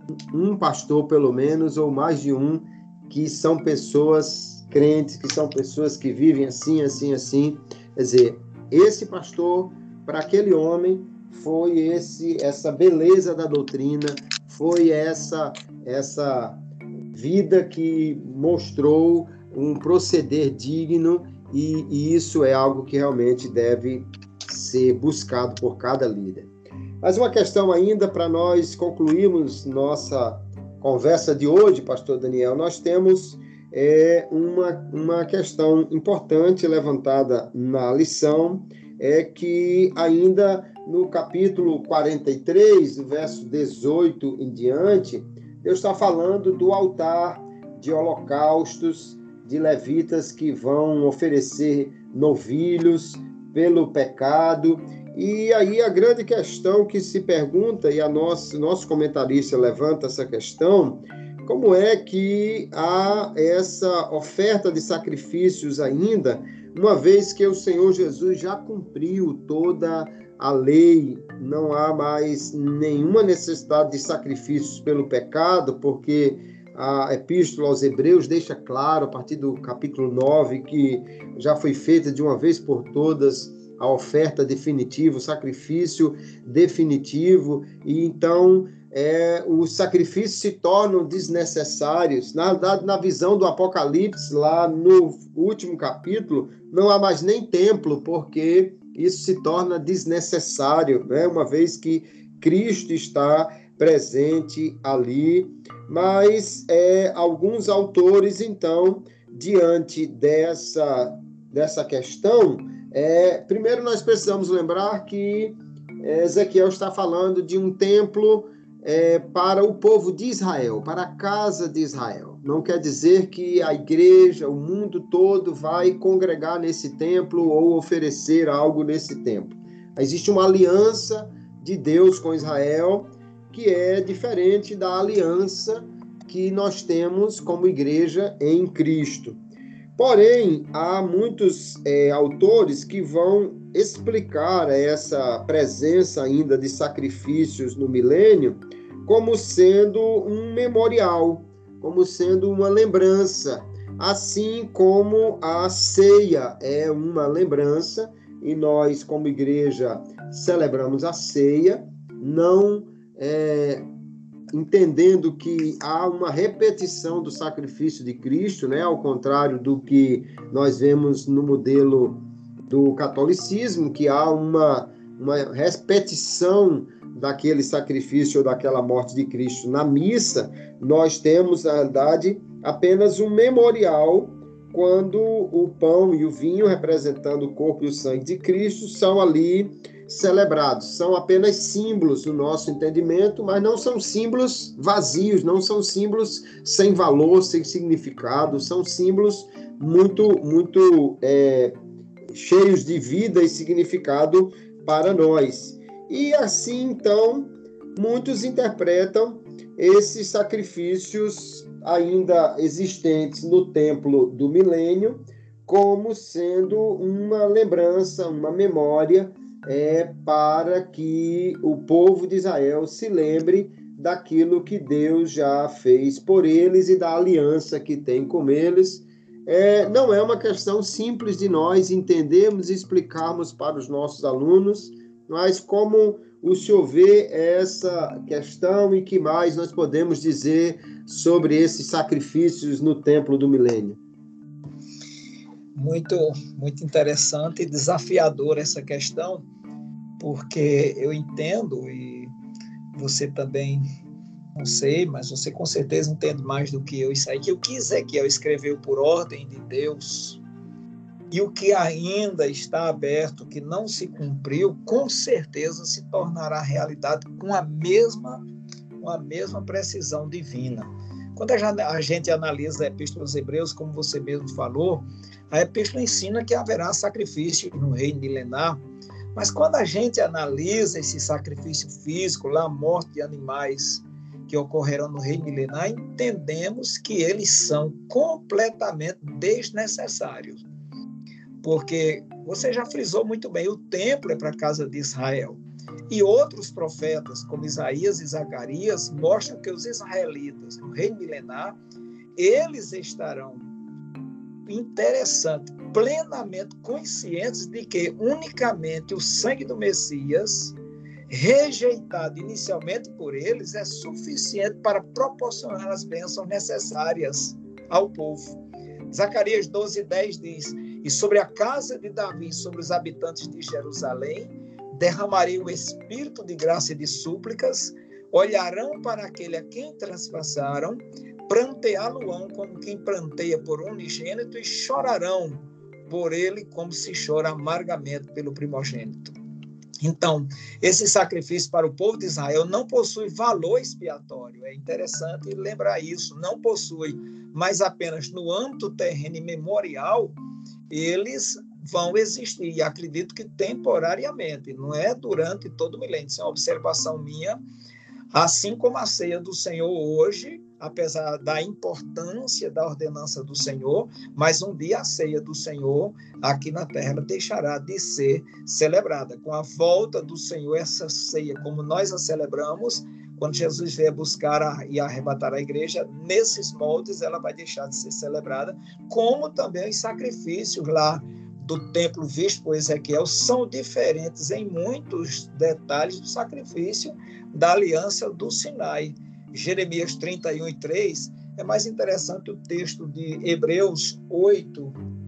um pastor, pelo menos, ou mais de um, que são pessoas crentes, que são pessoas que vivem assim, assim, assim. Quer dizer, esse pastor, para aquele homem, foi esse, essa beleza da doutrina, foi essa, essa vida que mostrou um proceder digno, e, e isso é algo que realmente deve ser buscado por cada líder. Mas uma questão ainda para nós concluirmos nossa conversa de hoje, pastor Daniel, nós temos é, uma, uma questão importante levantada na lição, é que ainda no capítulo quarenta e três, verso dezoito em diante, Deus está falando do altar de holocaustos, de levitas que vão oferecer novilhos pelo pecado. E aí a grande questão que se pergunta, e a nosso, nosso comentarista levanta essa questão, como é que há essa oferta de sacrifícios ainda, uma vez que o Senhor Jesus já cumpriu toda a lei, não há mais nenhuma necessidade de sacrifícios pelo pecado, porque a Epístola aos Hebreus deixa claro, a partir do capítulo nove, que já foi feita de uma vez por todas a oferta definitiva, o sacrifício definitivo, e então é, os sacrifícios se tornam desnecessários. Na verdade, na visão do Apocalipse, lá no último capítulo, não há mais nem templo, porque isso se torna desnecessário, né? Uma vez que Cristo está presente ali. Mas é, alguns autores, então, diante dessa, dessa questão, É, primeiro, nós precisamos lembrar que é, Ezequiel está falando de um templo é, para o povo de Israel, para a casa de Israel. Não quer dizer que a igreja, o mundo todo vai congregar nesse templo ou oferecer algo nesse templo. Existe uma aliança de Deus com Israel que é diferente da aliança que nós temos como igreja em Cristo. Porém, há muitos é, autores que vão explicar essa presença ainda de sacrifícios no milênio como sendo um memorial, como sendo uma lembrança, assim como a ceia é uma lembrança, e nós, como igreja, celebramos a ceia, não é, entendendo que há uma repetição do sacrifício de Cristo, né? Ao contrário do que nós vemos no modelo do catolicismo, que há uma, uma repetição daquele sacrifício ou daquela morte de Cristo na missa. Nós temos, na verdade, apenas um memorial, quando o pão e o vinho, representando o corpo e o sangue de Cristo, são ali celebrados. São apenas símbolos no nosso entendimento, mas não são símbolos vazios, não são símbolos sem valor, sem significado, são símbolos muito, muito é, cheios de vida e significado para nós. E assim, então, muitos interpretam esses sacrifícios ainda existentes no templo do milênio como sendo uma lembrança, uma memória é, para que o povo de Israel se lembre daquilo que Deus já fez por eles e da aliança que tem com eles. É, não é uma questão simples de nós entendermos e explicarmos para os nossos alunos, mas como o senhor vê essa questão e que mais nós podemos dizer sobre esses sacrifícios no templo do milênio? Muito, muito interessante e desafiador essa questão, porque eu entendo, e você também, não sei, mas você com certeza entende mais do que eu isso aí, que o que Ezequiel escreveu por ordem de Deus e o que ainda está aberto, que não se cumpriu, com certeza se tornará realidade com a mesma, com a mesma precisão divina. Quando a gente analisa a Epístola aos Hebreus, como você mesmo falou, a Epístola ensina que haverá sacrifício no reino milenar, Mas quando a gente analisa esse sacrifício físico, lá a morte de animais que ocorrerão no reino milenar, entendemos que eles são completamente desnecessários. Porque você já frisou muito bem, o templo é para a casa de Israel. E outros profetas, como Isaías e Zacarias, mostram que os israelitas, no reino milenar, eles estarão, interessante, plenamente conscientes de que unicamente o sangue do Messias, rejeitado inicialmente por eles, é suficiente para proporcionar as bênçãos necessárias ao povo. Zacarias doze, dez diz: e sobre a casa de Davi, sobre os habitantes de Jerusalém, derramarei o espírito de graça e de súplicas, olharão para aquele a quem transpassaram, pranteá-lo-ão como quem pranteia por um unigênito e chorarão por ele como se chora amargamente pelo primogênito. Então, esse sacrifício para o povo de Israel não possui valor expiatório. É interessante lembrar isso. Não possui, mas apenas no âmbito terreno e memorial, eles vão existir. E acredito que temporariamente, não é durante todo o milênio. Isso é uma observação minha. Assim como a ceia do Senhor hoje, apesar da importância da ordenança do Senhor, mas um dia a ceia do Senhor aqui na terra deixará de ser celebrada. Com a volta do Senhor, essa ceia, como nós a celebramos, quando Jesus vier buscar a, e arrebatar a igreja, nesses moldes ela vai deixar de ser celebrada, como também os sacrifícios lá do templo visto por Ezequiel são diferentes em muitos detalhes do sacrifício da aliança do Sinai. Jeremias trinta e um e três, é mais interessante o texto de Hebreus oito,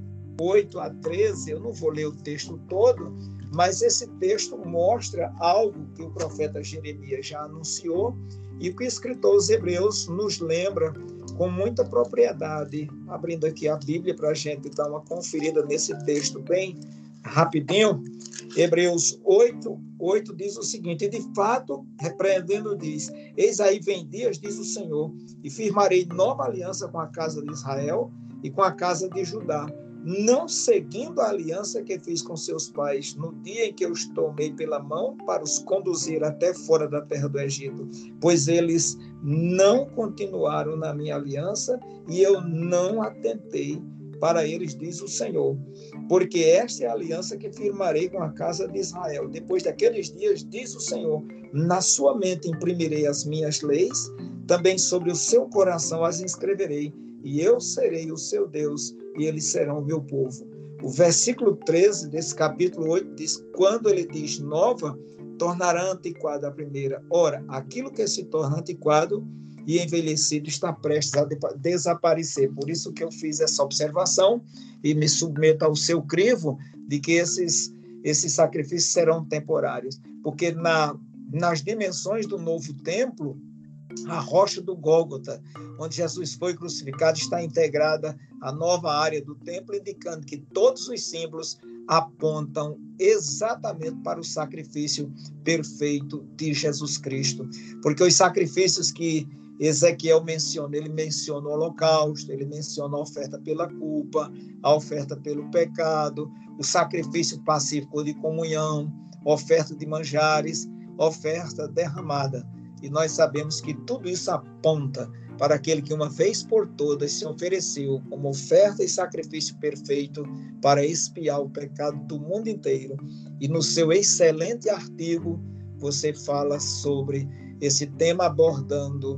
oito a treze, eu não vou ler o texto todo, mas esse texto mostra algo que o profeta Jeremias já anunciou e que o escritor dos Hebreus nos lembra com muita propriedade. Abrindo aqui a Bíblia para a gente dar uma conferida nesse texto bem rapidinho. Hebreus oito, oito diz o seguinte: e de fato, repreendendo, diz: eis aí vem dias, diz o Senhor, e firmarei nova aliança com a casa de Israel e com a casa de Judá, não seguindo a aliança que fiz com seus pais no dia em que eu os tomei pela mão para os conduzir até fora da terra do Egito, pois eles não continuaram na minha aliança e eu não atentei para eles, diz o Senhor. Porque esta é a aliança que firmarei com a casa de Israel. Depois daqueles dias, diz o Senhor, na sua mente imprimirei as minhas leis, também sobre o seu coração as inscreverei, e eu serei o seu Deus, e eles serão o meu povo. O versículo treze desse capítulo oito diz: quando ele diz nova, tornará antiquada a primeira. Ora, aquilo que se torna antiquado e envelhecido está prestes a desaparecer. Por isso que eu fiz essa observação e me submeto ao seu crivo de que esses, esses sacrifícios serão temporários. Porque na, nas dimensões do novo templo, a rocha do Gólgota, onde Jesus foi crucificado, está integrada à nova área do templo, indicando que todos os símbolos apontam exatamente para o sacrifício perfeito de Jesus Cristo. Porque os sacrifícios que Ezequiel menciona, ele menciona o holocausto, ele menciona a oferta pela culpa, a oferta pelo pecado, o sacrifício pacífico de comunhão, oferta de manjares, oferta derramada. E nós sabemos que tudo isso aponta para aquele que uma vez por todas se ofereceu como oferta e sacrifício perfeito para expiar o pecado do mundo inteiro. E no seu excelente artigo, você fala sobre esse tema abordando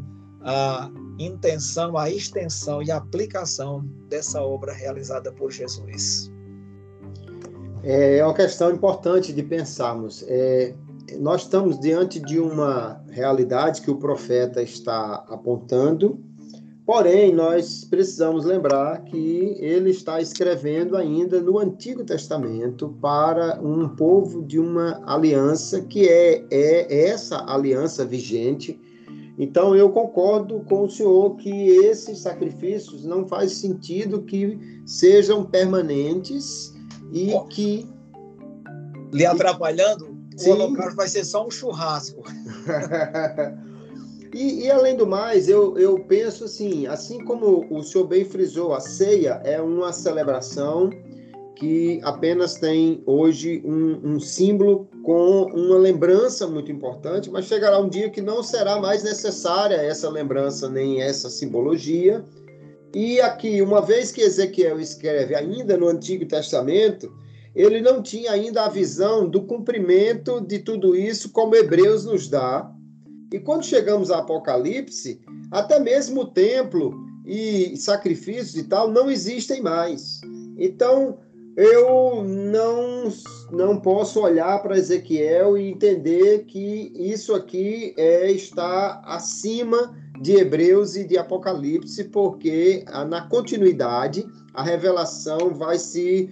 a intenção, a extensão e a aplicação dessa obra realizada por Jesus. É uma questão importante de pensarmos. É, nós estamos diante de uma realidade que o profeta está apontando, porém, nós precisamos lembrar que ele está escrevendo ainda no Antigo Testamento para um povo de uma aliança que é, é essa aliança vigente. Então, eu concordo com o senhor que esses sacrifícios não faz sentido que sejam permanentes e oh, que... Lhe atrapalhando, sim. O holocausto vai ser só um churrasco. e, e, além do mais, eu, eu penso assim, assim como o senhor bem frisou, a ceia é uma celebração que apenas tem hoje um, um símbolo com uma lembrança muito importante, mas chegará um dia que não será mais necessária essa lembrança nem essa simbologia. E aqui, uma vez que Ezequiel escreve ainda no Antigo Testamento, ele não tinha ainda a visão do cumprimento de tudo isso como Hebreus nos dá. E quando chegamos a Apocalipse, até mesmo o templo e sacrifícios e tal não existem mais. Então, eu não, não posso olhar para Ezequiel e entender que isso aqui é, está acima de Hebreus e de Apocalipse, porque na continuidade a revelação vai se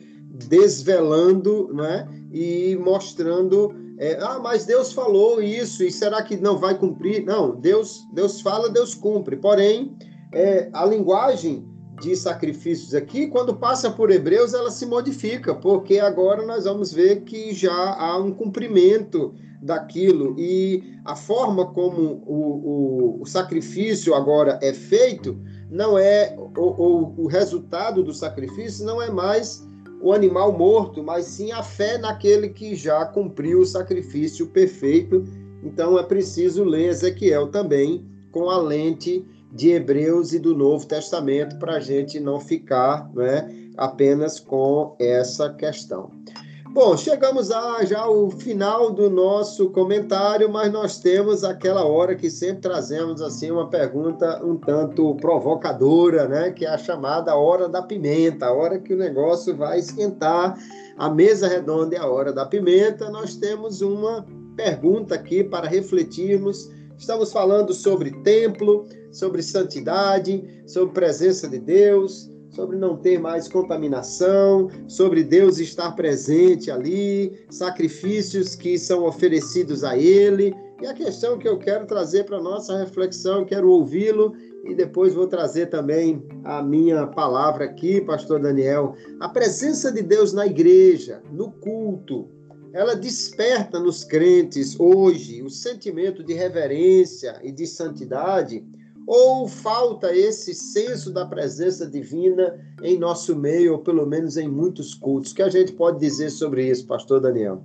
desvelando, né, e mostrando, é, ah, mas Deus falou isso, e será que não vai cumprir? Não, Deus, Deus fala, Deus cumpre. Porém, é, a linguagem de sacrifícios aqui, quando passa por Hebreus, ela se modifica, porque agora nós vamos ver que já há um cumprimento daquilo, e a forma como o, o, o sacrifício agora é feito, não é o, o, o resultado do sacrifício não é mais o animal morto, mas sim a fé naquele que já cumpriu o sacrifício perfeito. Então é preciso ler Ezequiel também com a lente de Hebreus e do Novo Testamento, para a gente não ficar, né, apenas com essa questão. Bom, chegamos a, já ao final do nosso comentário, mas nós temos aquela hora que sempre trazemos assim uma pergunta um tanto provocadora, né, que é a chamada hora da pimenta, a hora que o negócio vai esquentar, a mesa redonda é a hora da pimenta. Nós temos uma pergunta aqui para refletirmos. Estamos falando sobre templo, sobre santidade, sobre presença de Deus, sobre não ter mais contaminação, sobre Deus estar presente ali, sacrifícios que são oferecidos a Ele. E a questão que eu quero trazer para a nossa reflexão, quero ouvi-lo, e depois vou trazer também a minha palavra aqui, pastor Daniel. A presença de Deus na igreja, no culto, ela desperta nos crentes hoje o sentimento de reverência e de santidade, ou falta esse senso da presença divina em nosso meio, ou pelo menos em muitos cultos? O que a gente pode dizer sobre isso, pastor Daniel?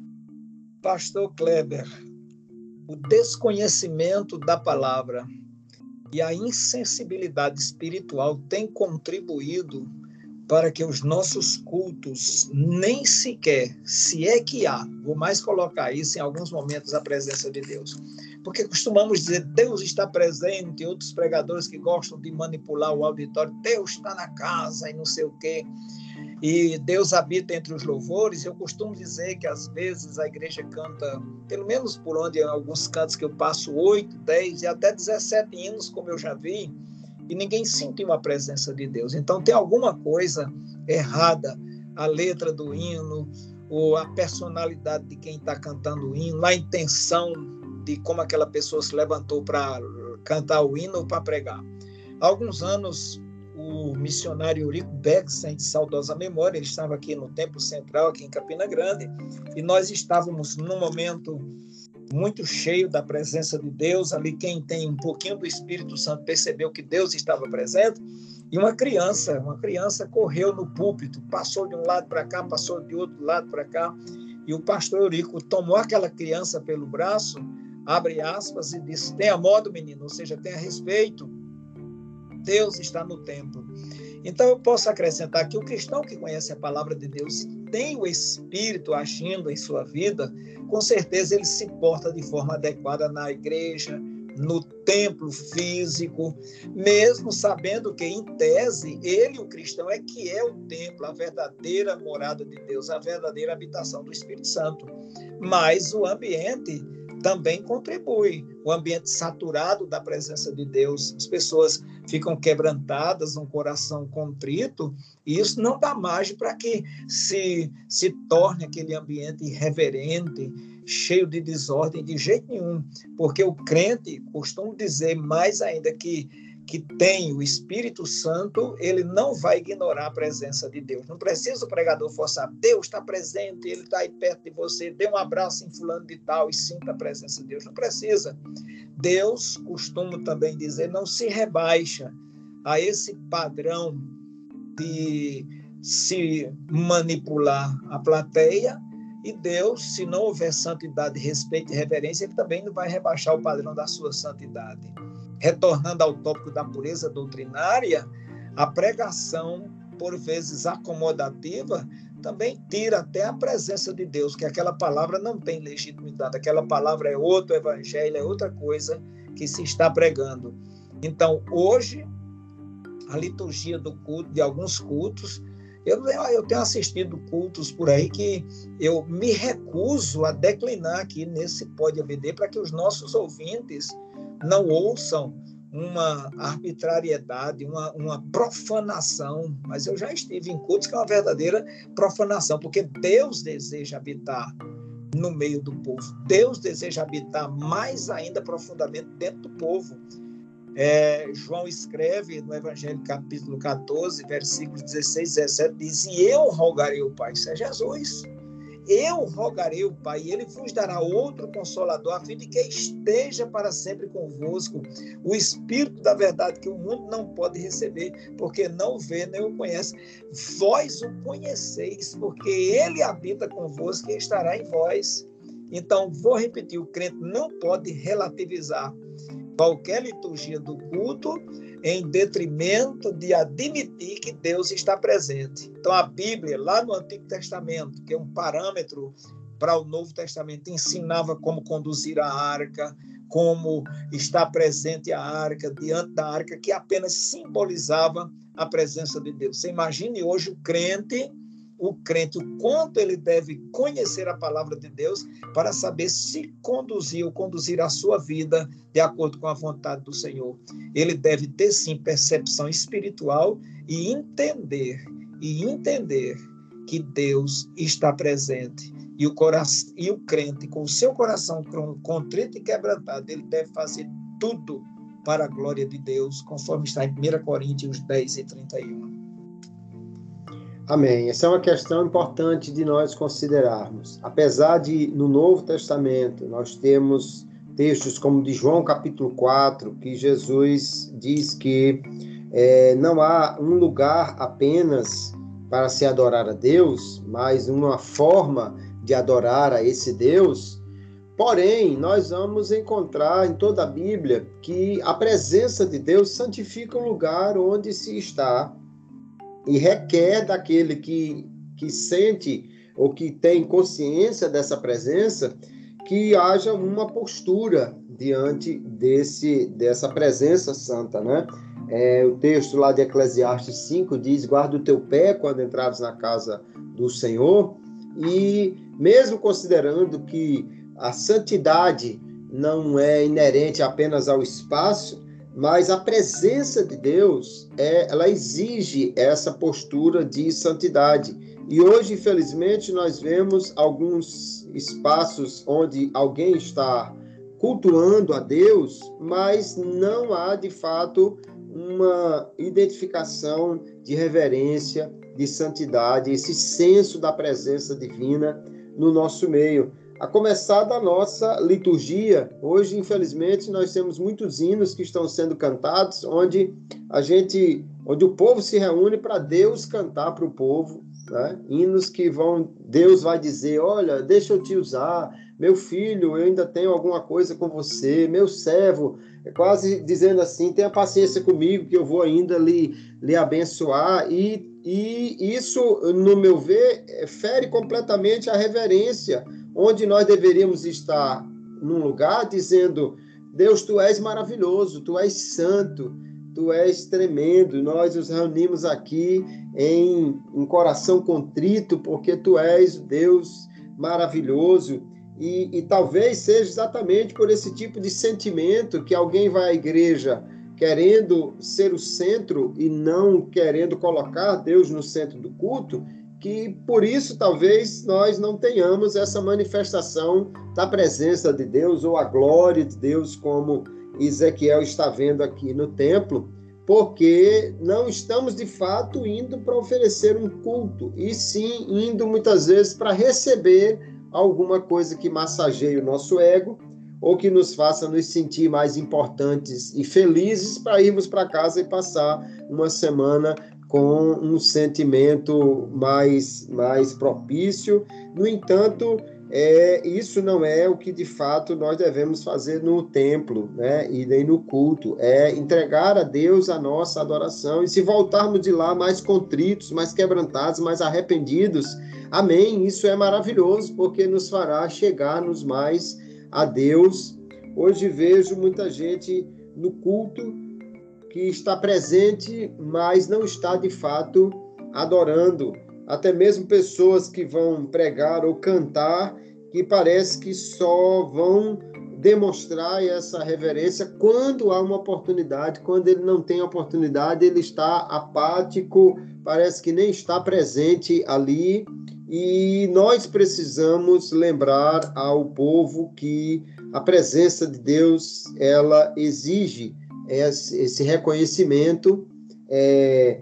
Pastor Kleber, o desconhecimento da palavra e a insensibilidade espiritual têm contribuído para que os nossos cultos nem sequer, se é que há, vou mais colocar isso em alguns momentos, a presença de Deus. Porque costumamos dizer, Deus está presente, outros pregadores que gostam de manipular o auditório, Deus está na casa e não sei o quê, e Deus habita entre os louvores. Eu costumo dizer que às vezes a igreja canta, pelo menos por onde, em alguns cantos que eu passo, oito, dez e até dezessete hinos, como eu já vi, e ninguém sentiu a presença de Deus. Então tem alguma coisa errada, a letra do hino, ou a personalidade de quem está cantando o hino, a intenção de como aquela pessoa se levantou para cantar o hino ou para pregar. Há alguns anos, o missionário Eurico Bexen, de saudosa memória, ele estava aqui no Templo Central, aqui em Campina Grande, e nós estávamos num momento muito cheio da presença de Deus. Ali, quem tem um pouquinho do Espírito Santo percebeu que Deus estava presente, e uma criança, uma criança correu no púlpito, passou de um lado para cá, passou de outro lado para cá, e o pastor Eurico tomou aquela criança pelo braço, abre aspas, e disse, tenha modo, menino, ou seja, tenha respeito, Deus está no templo. Então eu posso acrescentar que o cristão que conhece a palavra de Deus, tem o Espírito agindo em sua vida, com certeza ele se porta de forma adequada na igreja, no templo físico, mesmo sabendo que, em tese, ele, o cristão, é que é o templo, a verdadeira morada de Deus, a verdadeira habitação do Espírito Santo. Mas o ambiente também contribui, o ambiente saturado da presença de Deus, as pessoas ficam quebrantadas, um coração contrito, e isso não dá margem para que se, se torne aquele ambiente irreverente, cheio de desordem, de jeito nenhum, porque o crente costuma dizer mais ainda que, que tem o Espírito Santo, ele não vai ignorar a presença de Deus. Não precisa o pregador forçar, Deus está presente, ele está aí perto de você, dê um abraço em fulano de tal e sinta a presença de Deus. Não precisa. Deus, costumo também dizer, não se rebaixa a esse padrão de, se manipular a plateia, e Deus, se não houver santidade, respeito e reverência, ele também não vai rebaixar o padrão da sua santidade. Retornando ao tópico da pureza doutrinária, a pregação, por vezes acomodativa, também tira até a presença de Deus, que aquela palavra não tem legitimidade, aquela palavra é outro evangelho, é outra coisa que se está pregando. Então, hoje, a liturgia do culto, de alguns cultos, eu, eu tenho assistido cultos por aí que eu me recuso a declinar aqui nesse Pode A B D para que os nossos ouvintes não ouçam uma arbitrariedade, uma, uma profanação, mas eu já estive em cultos que é uma verdadeira profanação, porque Deus deseja habitar no meio do povo, Deus deseja habitar mais ainda profundamente dentro do povo. É, João escreve no Evangelho capítulo catorze, versículos dezesseis e dezessete, diz: e eu rogarei ao Pai, isso é Jesus, eu rogarei ao Pai, e ele vos dará outro Consolador, a fim de que esteja para sempre convosco, o Espírito da verdade, que o mundo não pode receber, porque não vê nem o conhece. Vós o conheceis, porque ele habita convosco e estará em vós. Então, vou repetir, o crente não pode relativizar qualquer liturgia do culto em detrimento de admitir que Deus está presente. Então, a Bíblia, lá no Antigo Testamento, que é um parâmetro para o Novo Testamento, ensinava como conduzir a arca, como estar presente a arca, diante da arca, que apenas simbolizava a presença de Deus. Você imagine hoje o crente, o crente, o quanto ele deve conhecer a palavra de Deus para saber se conduzir ou conduzir a sua vida de acordo com a vontade do Senhor. Ele deve ter, sim, percepção espiritual e entender, e entender que Deus está presente. E o, coração, e o crente, com o seu coração contrito e quebrantado, ele deve fazer tudo para a glória de Deus, conforme está em primeira Coríntios dez e trinta e um. Amém. Essa é uma questão importante de nós considerarmos. Apesar de, no Novo Testamento, nós temos textos como de João capítulo quatro, que Jesus diz que é, não há um lugar apenas para se adorar a Deus, mas uma forma de adorar a esse Deus. Porém, nós vamos encontrar em toda a Bíblia que a presença de Deus santifica o lugar onde se está, e requer daquele que, que sente ou que tem consciência dessa presença, que haja uma postura diante desse, dessa presença santa, né? É, o texto lá de Eclesiastes cinco diz: guarda o teu pé quando entrares na casa do Senhor. E mesmo considerando que a santidade não é inerente apenas ao espaço, mas a presença de Deus, é, ela exige essa postura de santidade. E hoje, infelizmente, nós vemos alguns espaços onde alguém está cultuando a Deus, mas não há, de fato, uma identificação de reverência, de santidade, esse senso da presença divina no nosso meio. A começar da nossa liturgia, hoje, infelizmente, nós temos muitos hinos que estão sendo cantados, onde a gente, onde o povo se reúne para Deus cantar para o povo, né? Hinos que vão, Deus vai dizer: olha, deixa eu te usar, meu filho, eu ainda tenho alguma coisa com você, meu servo, é quase dizendo assim: tenha paciência comigo que eu vou ainda lhe, lhe abençoar. E, e isso, no meu ver, fere completamente a reverência, onde nós deveríamos estar num lugar dizendo: Deus, tu és maravilhoso, tu és santo, tu és tremendo. Nós nos reunimos aqui em um coração contrito, porque tu és Deus maravilhoso. E, e talvez seja exatamente por esse tipo de sentimento que alguém vai à igreja querendo ser o centro e não querendo colocar Deus no centro do culto, que por isso talvez nós não tenhamos essa manifestação da presença de Deus ou a glória de Deus, como Ezequiel está vendo aqui no templo, porque não estamos de fato indo para oferecer um culto, e sim indo muitas vezes para receber alguma coisa que massageie o nosso ego ou que nos faça nos sentir mais importantes e felizes para irmos para casa e passar uma semana com um sentimento mais, mais propício. No entanto, é, isso não é o que de fato nós devemos fazer no templo, né? E nem no culto. É entregar a Deus a nossa adoração, e se voltarmos de lá mais contritos, mais quebrantados, mais arrependidos, amém, isso é maravilhoso, porque nos fará chegar-nos mais a Deus. Hoje vejo muita gente no culto que está presente, mas não está de fato adorando. Até mesmo pessoas que vão pregar ou cantar, que parece que só vão demonstrar essa reverência quando há uma oportunidade. Quando ele não tem oportunidade, ele está apático, parece que nem está presente ali. E nós precisamos lembrar ao povo que a presença de Deus, ela exige esse reconhecimento. É,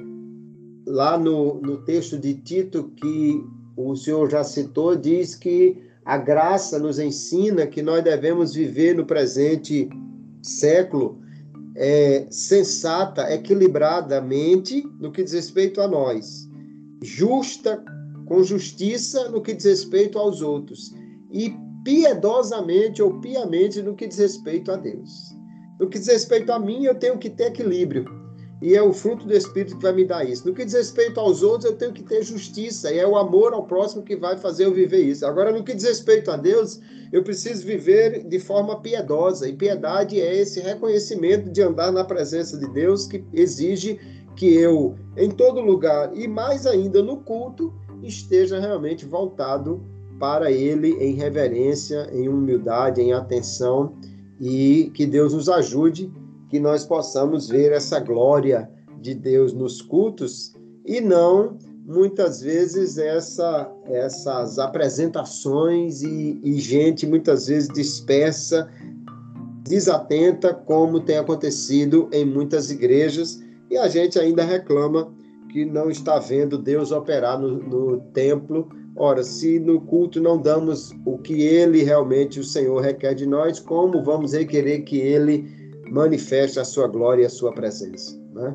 lá no, no texto de Tito, que o senhor já citou, diz que a graça nos ensina que nós devemos viver no presente século é, sensata, equilibradamente no que diz respeito a nós, justa, com justiça no que diz respeito aos outros, e piedosamente ou piamente no que diz respeito a Deus. No que diz respeito a mim, eu tenho que ter equilíbrio, e é o fruto do Espírito que vai me dar isso. No que diz respeito aos outros, eu tenho que ter justiça, e é o amor ao próximo que vai fazer eu viver isso. Agora, no que diz respeito a Deus, eu preciso viver de forma piedosa, e piedade é esse reconhecimento de andar na presença de Deus, que exige que eu, em todo lugar, e mais ainda no culto, esteja realmente voltado para Ele em reverência, em humildade, em atenção, e que Deus nos ajude, que nós possamos ver essa glória de Deus nos cultos e não, muitas vezes, essa, essas apresentações e, e gente, muitas vezes, dispersa, desatenta, como tem acontecido em muitas igrejas, e a gente ainda reclama que não está vendo Deus operar no, no templo. Ora, se no culto não damos o que Ele realmente, o Senhor, requer de nós, como vamos requerer que Ele manifeste a sua glória e a sua presença, né?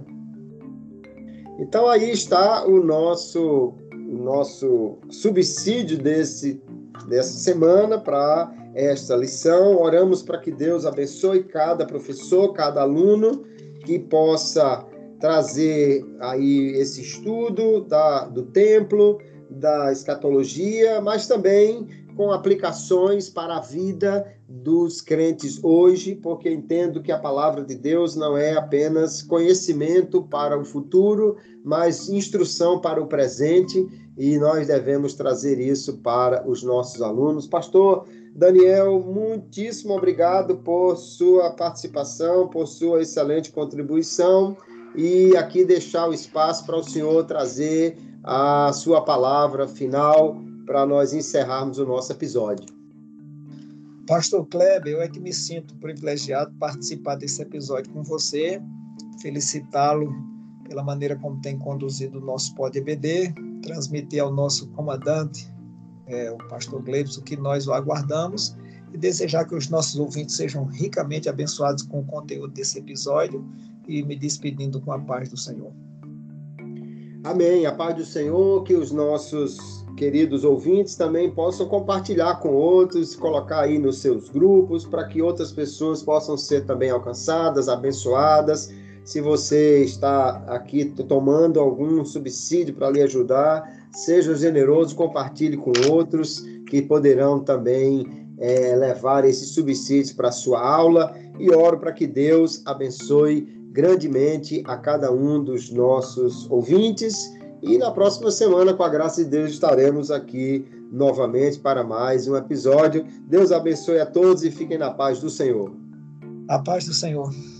Então aí está o nosso, o nosso subsídio desse, dessa semana para esta lição. Oramos para que Deus abençoe cada professor, cada aluno, que possa trazer aí esse estudo da, do templo, da escatologia, mas também com aplicações para a vida dos crentes hoje, porque entendo que a palavra de Deus não é apenas conhecimento para o futuro, mas instrução para o presente, e nós devemos trazer isso para os nossos alunos. Pastor Daniel, muitíssimo obrigado por sua participação, por sua excelente contribuição, e aqui deixar o espaço para o senhor trazer a sua palavra final para nós encerrarmos o nosso episódio. Pastor Kleber, eu é que me sinto privilegiado de participar desse episódio com você, felicitá-lo pela maneira como tem conduzido o nosso Pod E B D, transmitir ao nosso comandante, é, o pastor Gleibson, que nós o aguardamos, e desejar que os nossos ouvintes sejam ricamente abençoados com o conteúdo desse episódio, e me despedindo com a paz do Senhor. Amém. A paz do Senhor, que os nossos queridos ouvintes também possam compartilhar com outros, colocar aí nos seus grupos, para que outras pessoas possam ser também alcançadas, abençoadas. Se você está aqui tomando algum subsídio para lhe ajudar, seja generoso, compartilhe com outros que poderão também é, levar esses subsídios para a sua aula, e oro para que Deus abençoe grandemente a cada um dos nossos ouvintes. E na próxima semana, com a graça de Deus, estaremos aqui novamente para mais um episódio. Deus abençoe a todos e fiquem na paz do Senhor. A paz do Senhor.